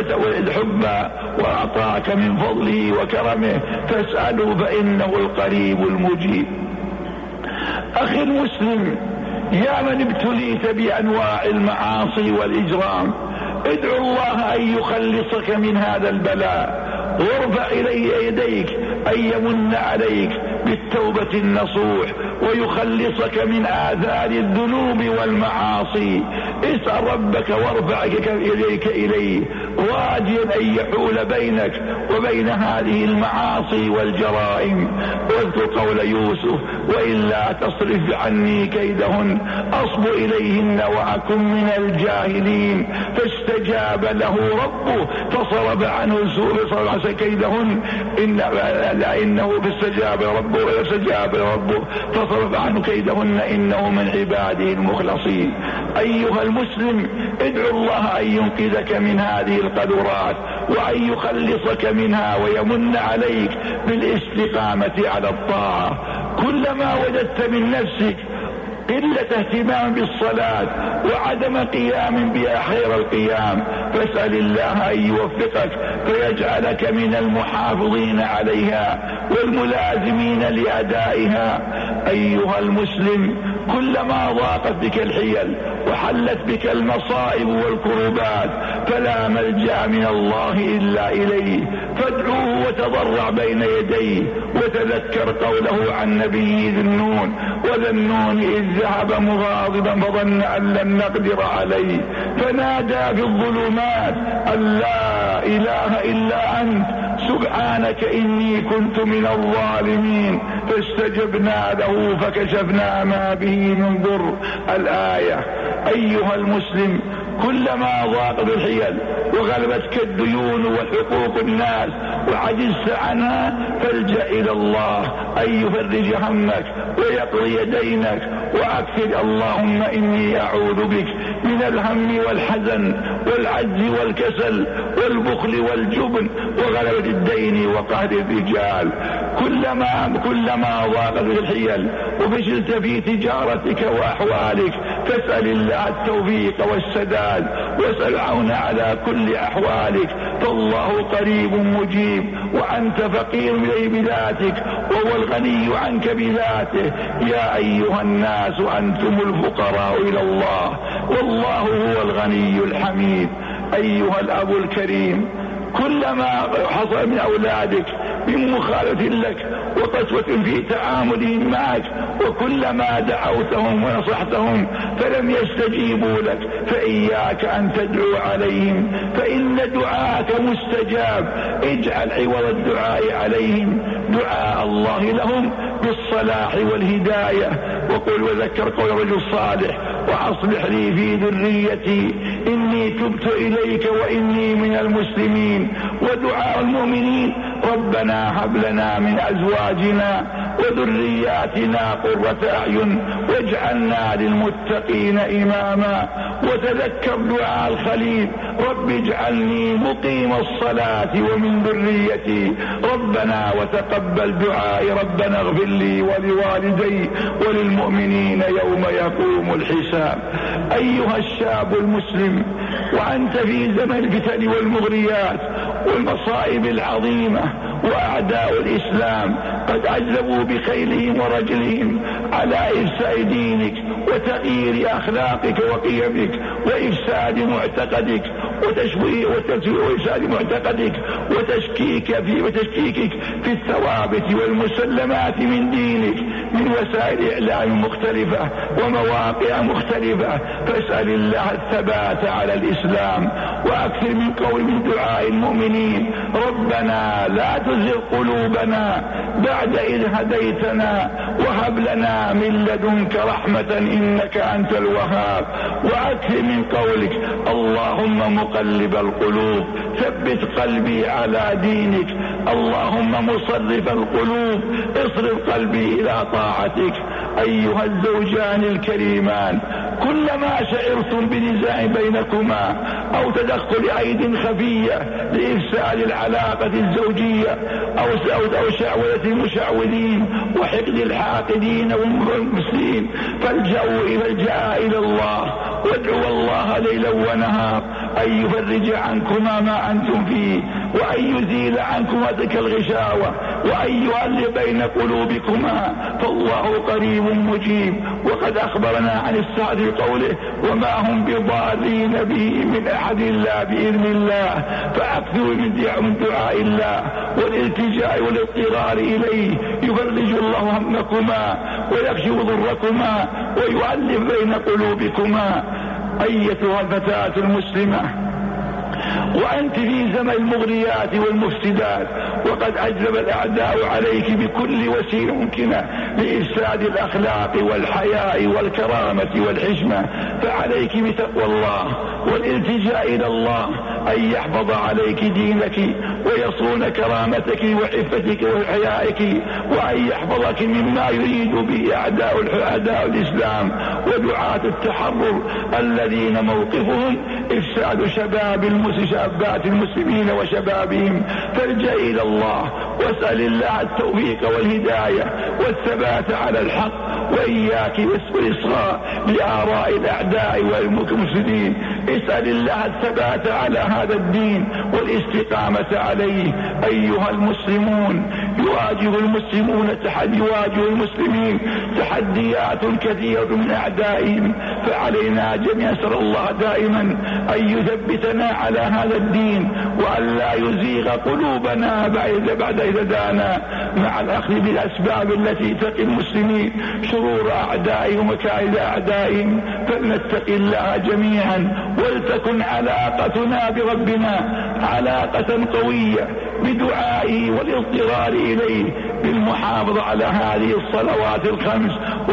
وأعطاك من فضله وكرمه، فاسأله فإنه القريب المجيب. أخي المسلم، يا من ابتليت بأنواع المعاصي والإجرام، ادعو الله أن يخلصك من هذا البلاء، وارفع إليه يديك أن يمن عليك بالتوبة النصوح ويخلصك من آثار الذنوب والمعاصي. اسأل ربك وارفع إليك إليه راجيا أن يحول بينك وبين هذه المعاصي والجرائم. واذكر قول يوسف: وإلا تصرف عني كيدهن أصب إليهن وأكن من الجاهلين. فاستجاب له ربه فصرف عنه السوء فصرف كيدهن إنه فاستجاب ربه فصرف عنه كيدهن إنه من عباده المخلصين. أيها المسلم، ادعو الله أن ينقذك من هذه القدرات وأن يخلصك منها ويمن عليك بالاستقامة على الطاعة. كلما وجدت من نفسك قلة اهتمام بالصلاة وعدم قيام بها خير القيام، فاسأل الله أن يوفقك فيجعلك من المحافظين عليها والملازمين لأدائها. أيها المسلم، كلما ضاقت بك الحيل وحلت بك المصائب والكروبات فلا ملجأ من الله إلا إليه، فادعوه وتضرع بين يديه، وتذكر قوله عن نبي ذي النون: وذا النون إذ ذهب مغاضبا فظن أن لن نقدر عليه فنادى في الظلمات أن لا إله إلا أنت سبحانك إني كنت من الظالمين، فاستجبنا له فكشفنا ما به من ضر. الآية. أيها المسلم، كلما ضاقت الحيل وغلبتك الديون وحقوق الناس وعجزت عنها فالجأ إلى الله أن يفرج همك ويقضي دينك، وأكثر: اللهم إني أعوذ بك من الهم والحزن والعجز والكسل والبخل والجبن وغلبة الدين وقهر الرجال. كلما ضاقت الحيل وفشلت في تجارتك وأحوالك فاسأل الله التوفيق والسداد، واسأل العون على كل أحوالك، فالله قريب مجيب، وأنت فقير إليه بذاتك وهو الغني عنك بذاته. يا أيها الناس أنتم الفقراء إلى الله والله هو الغني الحميد. أيها الأب الكريم، كلما حصل من أولادك من مخالفة لك وقسوة في تعاملهم معك، وكلما دعوتهم ونصحتهم فلم يستجيبوا لك، فإياك أن تدعو عليهم فإن دعاءك مستجاب. اجعل عوض الدعاء عليهم دعاء الله لهم بالصلاح والهداية، وقل وذكر قول الرجل الصالح: وأصلح لي في ذريتي إني تبت إليك وإني من المسلمين. ودعاء المؤمنين: ربنا هب لنا من أزواجنا وذرياتنا قرة أعين واجعلنا للمتقين إماما. وتذكر دعاء الخليل: رب اجعلني مقيم الصلاة ومن ذريتي ربنا وتقبل دعائي ربنا اغفر لي ولوالدي وللمؤمنين يوم يقوم الحساب. أيها الشاب المسلم، وأنت في زمن الفتن والمغريات والمصائب العظيمة، وأعداء الإسلام قد أجلبوا بخيلهم ورجلهم على إفساد دينك وتغيير أخلاقك وقيمك وإفساد معتقدك وإفساد معتقدك وتشكيكك في الثوابت والمسلمات من دينك من وسائل إعلام مختلفة ومواقع مختلفة. فاسأل الله الثبات على الإسلام، وأكثر من دعاء المؤمنين: ربنا لا تزغ قلوبنا بعد إذ هديتنا وهب لنا من لدنك رحمة إنك أنت الوهاب. وأكثر من قولك: اللهم مقلب القلوب ثبت قلبي على دينك، اللهم مصرف القلوب اصرف قلبي إلى طاعتك. أيها الزوجان الكريمان، كلما شعرتم بنزاع بينكما أو تدخل أيد خفية لإفساد العلاقة الزوجية أو شعوذة المشعوذين وحقد الحاقدين والمفسدين فالجأ إلى الله وادعوا الله ليلا ونهار أن يفرج عنكما ما أنتم فيه، وأن يزيل عنكما تلك الغشاوة، وأن يؤلف بين قلوبكما، فالله قريب مجيب. وقد أخبرنا عن السعد بقوله: وما هم بضارين به من أحد إلا بإذن الله. فأكثروا من دعاء الله والالتجاء والاضطرار إليه، يفرج الله همكما ويكشف ضركما ويؤلف بين قلوبكما. أيتها الفتاة المسلمة، وأنت في زمن المغريات والمفسدات، وقد أجلب الأعداء عليك بكل وسيلة ممكنة لإفساد الأخلاق والحياء والكرامة والحشمة، فعليك بتقوى الله والالتجاء إلى الله أن يحفظ عليك دينك ويصون كرامتك وعفتك وحيائك، وأن يحفظك مما يريد به أعداء الإسلام ودعاة التحرر الذين موقفهم إفساد شابات المسلمين وشبابهم. فالجأ إلى الله واسأل الله التوفيق والهداية والثبات على الحق، وإياك والإصغاء لآراء الأعداء والمفسدين. اسأل الله الثبات على هذا الدين والاستقامة عليه. أيها المسلمون، يواجه المسلمين تحديات كثيرة من أعدائهم، فعلينا جميعا نسأل الله دائما أن يثبتنا على هذا الدين وأن لا يزيغ قلوبنا بعد إذ هدانا، مع الأخذ بالأسباب التي تقي المسلمين شرور أعدائهم ومكائد أعدائهم. فلنتق الله جميعا، ولتكن علاقتنا بربنا علاقة قوية بدعائه والاضطرار إليه، بالمحافظة على هذه الصلوات الخمس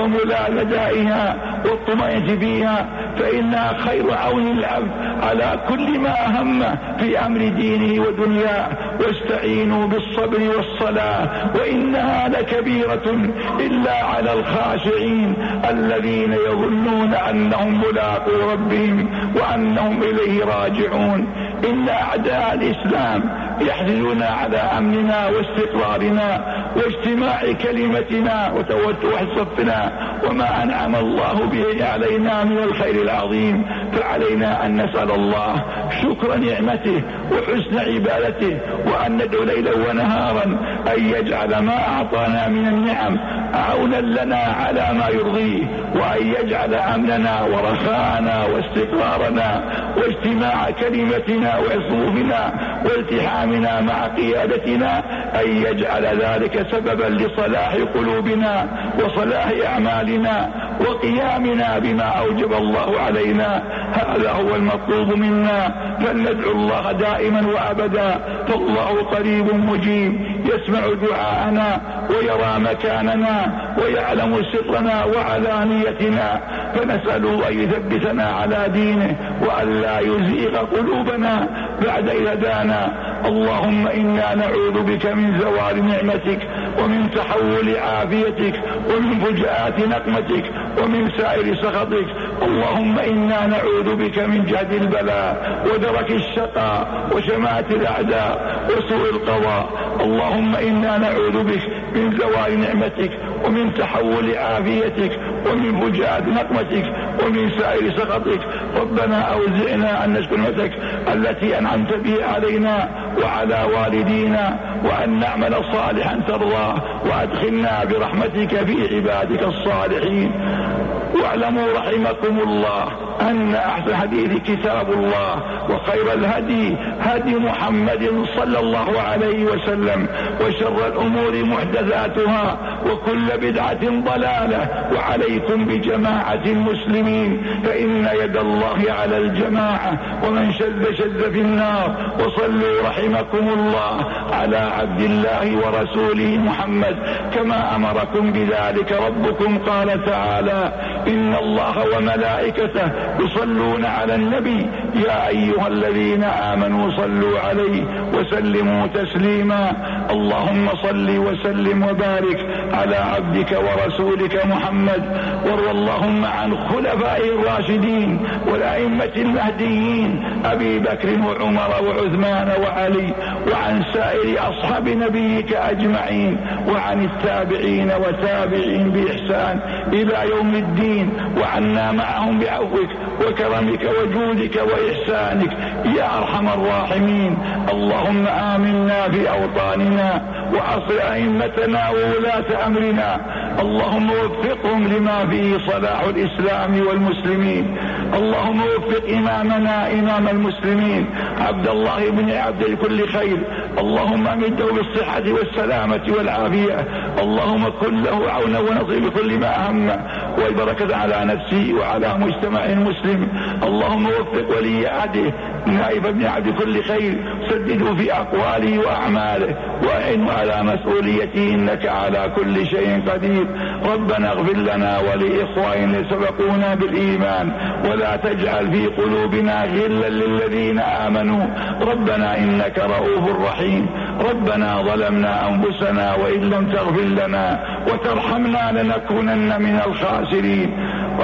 وملازمتها والطمأنينة فيها، فإنها خير عون العبد على كل ما همه في أمر دينه ودنياه. واستعينوا بالصبر والصلاة وإنها لكبيرة إلا على الخاشعين الذين يظنون أنهم ملاقو ربهم وأنهم إليه راجعون. إن أعداء الإسلام يحزنون على أمننا واستقرارنا واجتماع كلمتنا وتوحد صفنا وما أنعم الله به علينا من الخير العظيم. فعلينا أن نسأل الله شكر نعمته وحسن عبادته، وأن ندعو ليلا ونهارا أن يجعل ما أعطانا من النعم عونا لنا على ما يرضيه، وأن يجعل أمننا ورخاءنا واستقرارنا واجتماع كلمتنا وصفوفنا والتحامنا مع قيادتنا أن يجعل ذلك سببا لصلاح قلوبنا وصلاح أعمالنا وقيامنا بما أوجب الله علينا. هذا هو المطلوب منا، فلندعو الله دائما وأبدا، فالله قريب مجيب يسمع دعاءنا ويرى مكاننا ويعلم سرنا وعلانيتنا، فنسأله أن يثبتنا على دينه وأن لا يزيغ قلوبنا بعد إذ هدانا. اللهم إنا نعوذ بك من زوال نعمتك ومن تحول عافيتك ومن فجاءات نقمتك ومن سائر سخطك. اللهم إنا نعوذ بك من جهد البلاء ودرك الشقاء وشماتة الأعداء وسوء القضاء. اللهم إنا نعوذ بك من زوال نعمتك ومن تحول عافيتك ومن فجاءة نقمتك ومن سائر سخطك. ربنا أوزعنا أن نشكر نعمتك التي أنعمت بها علينا وعلى والدينا، وأن نعمل صالحا ترضاه، وأدخلنا برحمتك في عبادك الصالحين. واعلموا رحمكم الله أن أحسن حديث كتاب الله، وخير الهدي هدي محمد صلى الله عليه وسلم، وشر الأمور محدثاتها وكل بدعة ضلالة. وعليكم بجماعة المسلمين فإن يد الله على الجماعة، ومن شذ في النار. وصلوا رحمكم الله على عبد الله ورسوله محمد كما أمركم بذلك ربكم. قال تعالى: إن الله وملائكته يصلون على النبي يا أيها الذين آمنوا صلوا عليه وسلموا تسليما. اللهم صل وسلم وبارك على عبدك ورسولك محمد، وارض اللهم عن خلفائه الراشدين والأئمة المهديين أبي بكر وعمر وعثمان وعلي، وعن سائر أصحاب نبيك أجمعين، وعن التابعين وتابعين بإحسان إلى يوم الدين، وعنا معهم بعفوك وكرمك وجودك وإحسانك يا أرحم الراحمين. اللهم آمنا في أوطاننا وأصل أئمتنا وولاة أمرنا، اللهم وفقهم لما فيه صلاح الإسلام والمسلمين. اللهم وفق إمامنا إمام المسلمين عبد الله بن عبد كل خير، اللهم أمده بالصحة والسلامة والعافية، اللهم كن له عونا ونصير بكل ما أهمه والبركة على نفسه وعلى مجتمع المسلم. اللهم وفق ولي عهده نائب بن عبد كل خير، سدده في أقواله وأعماله وأعنه على مسؤوليته، إنك على كل شيء قدير. ربنا اغفر لنا ولإخواننا سبقونا بالإيمان، ولا تجعل في قلوبنا غلا للذين آمنوا، ربنا إنك رؤوف رحيم. ربنا ظلمنا أنفسنا وإن لم تغفر لنا وترحمنا لنكونن من الخاسرين.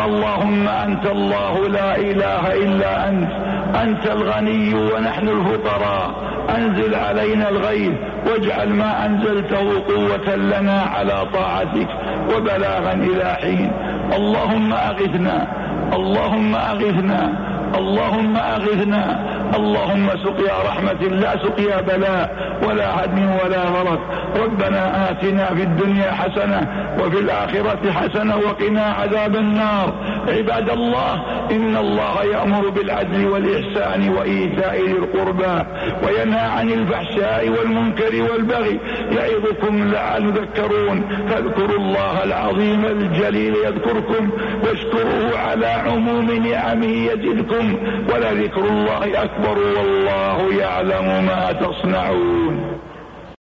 اللهم أنت الله لا إله إلا أنت، أنت الغني ونحن الفقراء، أنزل علينا الغيث واجعل ما أنزلته قوة لنا على طاعتك وبلاغا إلى حين. اللهم أغثنا، اللهم أغثنا، اللهم أغثنا، اللهم سقيا رحمة لا سقيا بلاء ولا هدم ولا غرق. ربنا آتنا في الدنيا حسنة وفي الآخرة حسنة وقنا عذاب النار. عباد الله، إن الله يأمر بالعدل والإحسان وإيتاء ذي القربى وينهى عن الفحشاء والمنكر والبغي يعظكم لعلكم تذكرون. فاذكروا الله العظيم الجليل يذكركم واشكروه على عموم نعمه يزدكم ولذكر الله أكبر والله يعلم ما تصنعون.